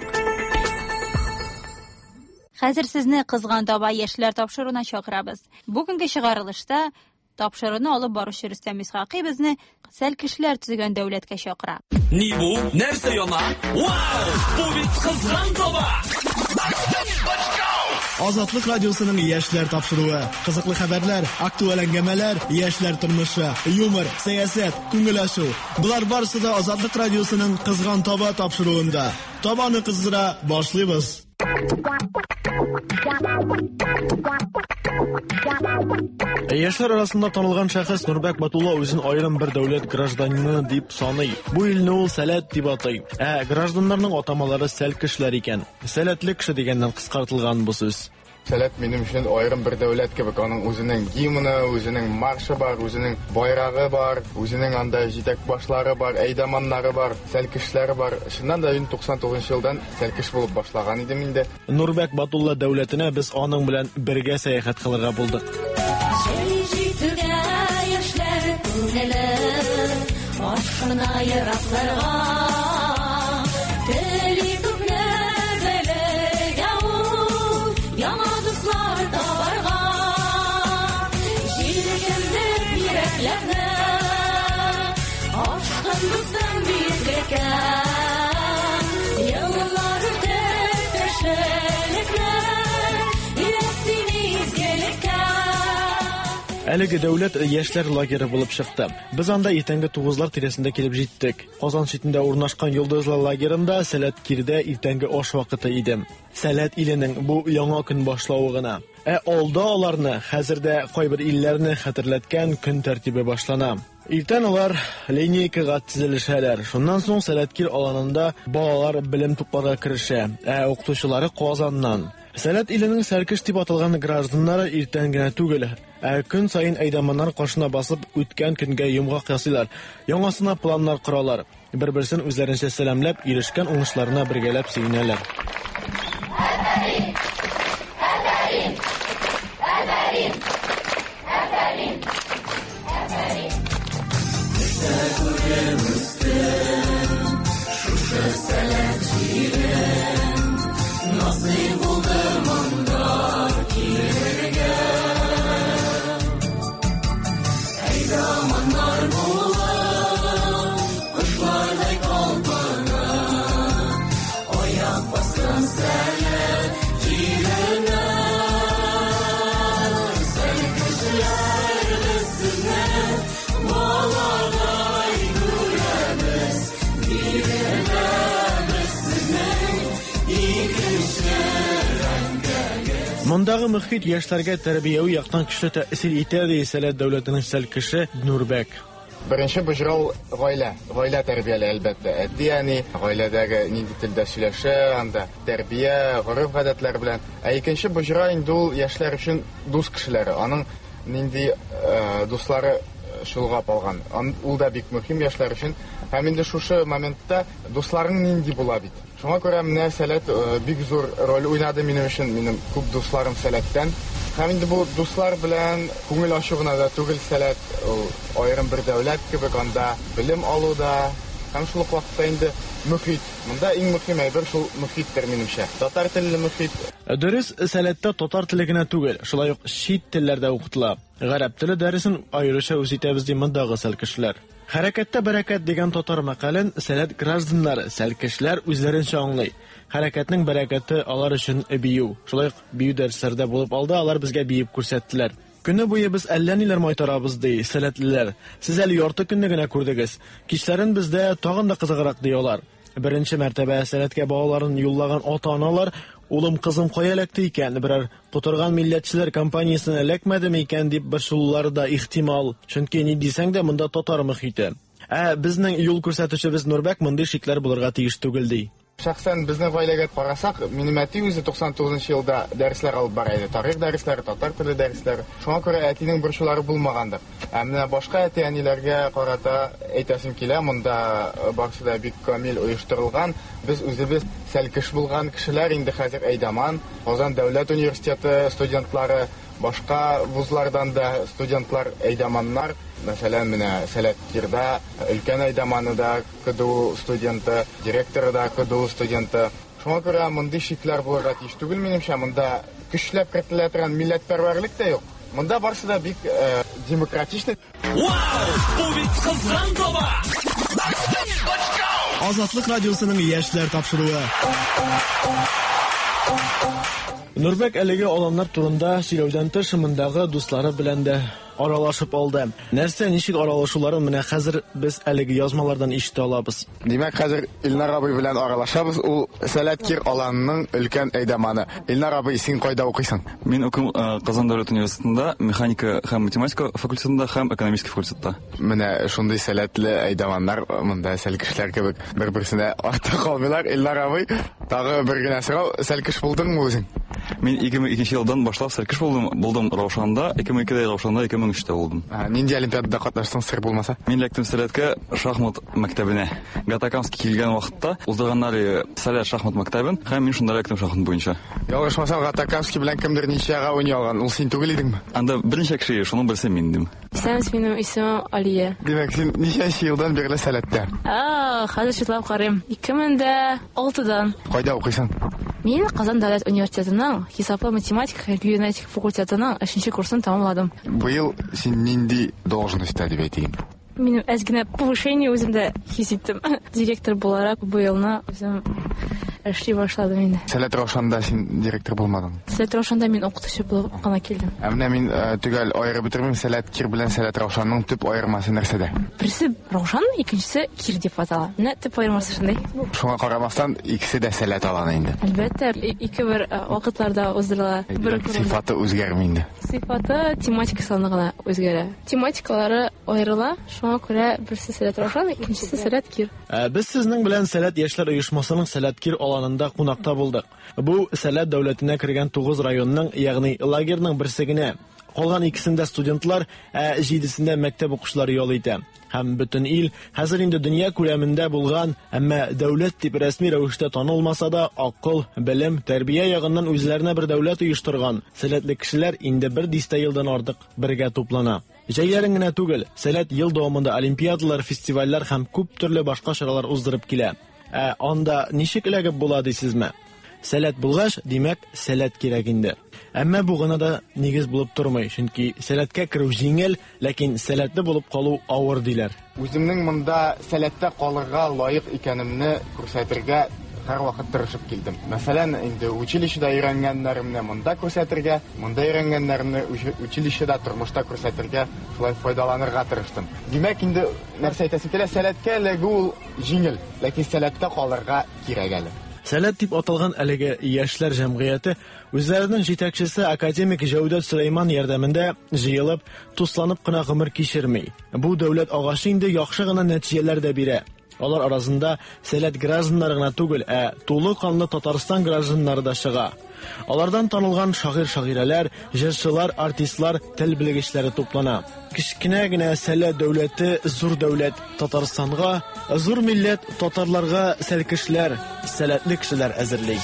Хәзер сезне кызган таба яшьләр тапшыруына чакырабыз. Бүгенге чыгарылышта тапшыруны алып баручы Рөстәм Исхакый безне сәлкешләр төзегән дәүләткә чакыра. Ни бу? Нәрсә яна? Вау! Бу бит кызган таба! Азатлык радиосының яшьләр тапшыруы. Кызыклы хәбәрләр, актуаль әңгәмәләр, яшьләр тормышы, юмор, сәясәт, күңел ачу. Булар барысы да Азатлык радиосының кызган таба тапшыруында. Табаны кыздыра башлыйбыз. Яшьләр арасында танылган шәхес Нурбәк Батулла үзен аерым бер дәүләт гражданины дип саный. Бу илне ул сәләт дип атый. Ә гражданнарның атамалары сәлкешләр икән. Сәләтле кеше дигәннән кыскартылган бу сүз. Сәләт минем өчен аерым бер дәүләт кебек. Аның үзенең гимны, үзенең маршы бар, үзенең байрагы бар, үзенең анда җитәк башлары бар, әйдәманнары бар, сәлкешләре бар. Шуннан да туксан тугызынчы елдан сәлкеш булып башлаган идем инде. Нурбәк Батулла дәүләтенә без аның белән бергә сәяхәт кылырга булдык. Әлеге дәүләт яшьләр лагере булып чыкты. Без анда иртәнге тугызлар тирәсендә килеп җиттек. Казан шитендә урнашкан Йолдызлы лагерында Сәләт кирдә иртәнге аш вакыты иде. Сәләт иленең бу яңа көн башлавы гына. Ә алда аларны хәзердә кайбер илләрне хәтерләткән көн тәртибе башлана. Иртән алар линейкага тезелешәләр. Шуннан соң Сәләткир аланында балалар белем тупларга керешә. Ә укытучылары Казаннан. Сәләт иленең сәлкеш дип аталган гражданнары иртән генә түгел, ә көн сайын әйдәманнар кашына басып үткән көнгә йомгак ясыйлар. Яңасына планнар коралар. Бер-берсен үзләренчә сәламләп, ирешкән уңышларына бергәләп сөенәләр. Мондагы мөхит яшьләргә тәрбияви яктан көчле тәэсир итә ди Сәләт дәүләтенең сәлкеше Нурбәк. Беренче бөҗрау гаилә, гаилә тәрбияле әлбәттә. Әти, ягъни гаиләдәге нинди телдә сөйләшә, анда тәрбия, гореф-гадәтләр белән. Ә икенче бөҗра инде ул яшьләр өчен дус кешеләре. Аның нинди дуслары шулгап алган. Ул да бик мөһим яшьләр өчен. Һәм инде шушы моментта дусларың нинди була бит. Шуңа күрә менә Сәләт бик зур роль уйнады минем өчен, минем күп дусларым Сәләттән. Һәм инде бу дуслар белән күңел ачу гына да түгел, Сәләт аерым бер дәүләт кебек, анда белем алуда һәм шул ук вакытта инде мөхит. Монда иң мөһим әйбер шул мөхиттер минемчә. Татар телле мөхит. Дөрес, Сәләттә татар теле генә түгел, шулай ук чит телләрдә укытыла. Гарәп теле дәресен аеруча үз итәбез ди мондагы сәлкешләр. Хәрәкәттә бәрәкәт дигән татар мәкален Сәләт гражданнары, сәлкешләр үзләренчә аңлый. Хәрәкәтнең бәрәкәте алар өчен бию. Шулай ук бию дәресләрдә булып алды, алар безгә биеп күрсәттеләр. Көне буе без әллә ниләр майтарабыз ди Сәләтлеләр. Сез әле ярты көнне генә күрдегез. Кичләрен бездә тагын да кызыграк диялар. Беренче мәртәбә Сәләткә балаларын юллаган ата-аналар улым кызым кая эләкте икән, берәр кутырган милләтчеләр компаниясенә эләкмәдеме икән дип борчылулары да ихтимал. Чөнки ни дисәң дә монда татар мөхите. Ә безнең юл күрсәтүчебез Нурбәк мондый шикләр булырга тиеш түгел ди. Шәхсән безнең гаиләгә карасак, минем әти үзе туксан тугызынчы елда дәресләр алып бара иде. Тарих дәресләре, татар теле дәресләре. Шуңа күрә әтинең борчулары булмагандыр. Ә менә башка әти-әниләргә карата әйтәсем килә, монда барысы да бик камил оештырылган. Без үзебез сәлкеш булган кешеләр инде хәзер әйдаман. Казан дәүләт университеты студентлары, башка вузлардан да студентлар әйдаманнар. Мәсәлән, менә Сәләткирдә өлкән әйдаманында КДУ студенты, директоры да КДУ студенты. Шуңа күрә мондый шикләр булырга тиеш түгел, минемчә, монда көчләп кертелә торган милләтпәрвәрлек тә юк. Монда барысы да бик демократичный. Вау! Бу бит кызган таба! Азатлык радиосының яшьләр тапшыруы. Нурбек әлеге аланнар турында сөйләүдән тыш мондагы дуслары белән дә аралашып алды. Нәрсә, ничек аралашуларын менә хәзер без әлеге язмалардан ишетә алабыз. Димәк, хәзер Илнар абый белән аралашабыз. Ул Сәләткир аланының өлкән әйдаманы. Илнар абый, син кайда укыйсың? Мин укыйм Казан дәүләт университетында, механика һәм математика факультетында һәм экономический факультетта. Менә шундый сәләтле әйдаманнар монда сәлкешләр кебек бер-берсенә артык калмыйлар. Илнар абый, тагы бер генә сорау, сәлкеш булдыңмы үзең? Мин ике мең икенче елдан башлап сәлкеш булдым. Булдым Раушанда, ике мең икедә Раушанда, ике мең өчтә булдым. Нинди олимпиадада катнаштың, сыр булмаса? Мин лектем Сәләткә шахмат мәктәбенә. Гатакамский килгән вакытта уздырганнар Сәләт шахмат мәктәбен, һәм мин шунда лектем шахмат буенча. Ялгышмасам, Гатакамский белән кемдер ничәгә уйный алган? Ул син түгел идеңме? Анда берничә кеше, шуның берсе мин идем. Сәмс, минем исемем Алия. Димәк, син ничәнче елдан бирле Сәләттә? А, хәзер читлап карыйм. ике мең алтыдан. Кайда укыйсың? Мин Казан дәүләт университетының хисаплы математика һәм геонетика факультетының өченче курсын тәмамладым. Быел син нинди должностьта дип әйтим? Минем әз генә повышение үземдә хис иттем. Директор буларак быелны үзем эшли башладым инде. Сәләт Раушанда син директор булмадың? Сәләт Раушанда мин укытучы булып кына килдем. Ә менә мин төгәл аерып бетермим, Сәләткир белән Сәләт Раушанның төп аермасы нәрсәдә? Берсе Раушан, икенчесе Кир дип атала. Менә төп аермасы шундый. Шуңа карамастан икесе дә Сәләт аланы инде. Әлбәттә, ике бер вакытларда уздырыла. Бер сыйфаты үзгәрми инде. Сыйфаты тематикасына гына үзгәрә. Тематикалары аерыла. Шуңа күрә берсе Сәләт Раушан, икенчесе Сәләткир. Без сезнең белән Сәләт яшьләр оешмасының Сәләткир аланында кунакта булдык. Бу Сәләт дәүләтенә кергән тугыз районның, ягъни лагерьның берсе генә. Калган икесендә студентлар, ә җидесендә мәктәп укучылары ял итә. Һәм бөтен ил хәзер инде дөнья күләмендә булган, әмма дәүләт дип рәсми рәвештә танылмаса да, акыл, белем, тәрбия ягыннан үзләренә бер дәүләт оештырган сәләтле кешеләр инде бер дистә елдан артык бергә туплана. Җәйләрен генә түгел, Сәләт ел дәвамында олимпиадалар, фестивальләр һәм күп төрле башка чаралар уздырып килә. Ә анда ничек эләгеп була дисезме? Сәләт булгач, димәк, Сәләт кирәк инде. Әмма бу гына да нигез булып тормый, чөнки Сәләткә керү җиңел, ләкин Сәләтле булып калу авыр диләр. Үземнең монда Сәләттә калырга лаек икәнемне күрсәтергә һәр вакыт тырышып килдем. Мәсәлән, инде училищеда өйрәнгәннәремне монда күрсәтергә, монда өйрәнгәннәремне училищеда, тормышта күрсәтергә, шулай файдаланырга тырыштым. Димәк, инде нәрсә әйтәсем килә, Сәләткә эләгү ул җиңел, ләкин Сәләттә калырга кирәк әле. Сәләт дип аталган әлеге яшьләр җәмгыяте үзләренең җитәкчесе академик Җәүдәт Сөләйман ярдәмендә җыелып, тусланып кына гомер кичерми. Бу дәүләт агачы инде яхшы гына нәтиҗәләр дә бирә. Алар арасында Сәләт гражданнары гына түгел, ә тулы канлы Татарстан гражданнары да чыга. Алардан танылган шагыйрь-шагыйрәләр, җырчылар, артистлар, тел белгечләре туплана. Кичкенә генә Сәләт дәүләте зур дәүләт Татарстанга, зур милләт татарларга сәлкешләр, сәләтле кешеләр әзерли.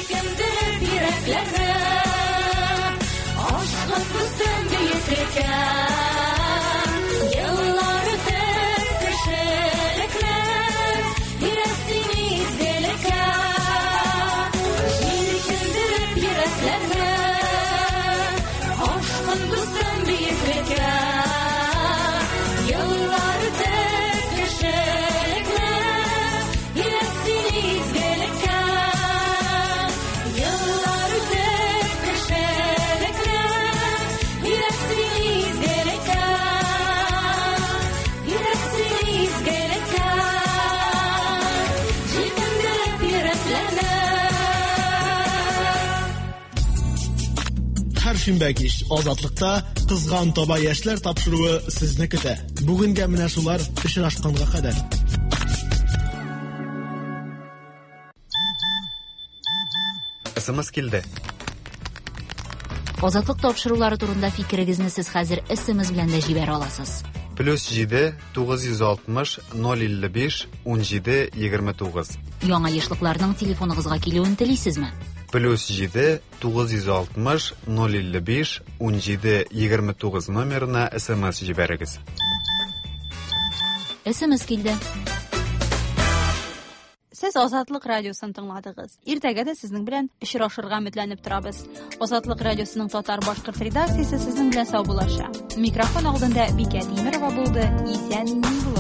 Шимбә кич Азатлыкта кызган таба яшьләр тапшыруы сезне көтә. Бүгенгә менә шулар очрашканга кадәр. СМС килде. Азатлык тапшырулары турында фикерегезне сез хәзер эс-эм-эс белән дә җибәрә аласыз. Плюс җиде тугыз йөз алтмыш ноль илле биш унҗиде егерме тугыз. Яңа ешлыкларның телефоныгызга килүен телисезме? Плюс җиде тугыз йөз алтмыш ноль илле биш унҗиде егерме тугыз номерына эс-эм-эс җибәрегез. эс-эм-эс килде. Сез Азатлык радиосын тыңладыгыз. Иртәгә дә сезнең белән очрашырга өметләнеп торабыз. Азатлык радиосының татар-башкорт редакциясе сезнең белән сау булаша. Микрофон алдында Бикә Тимерова булды. Исән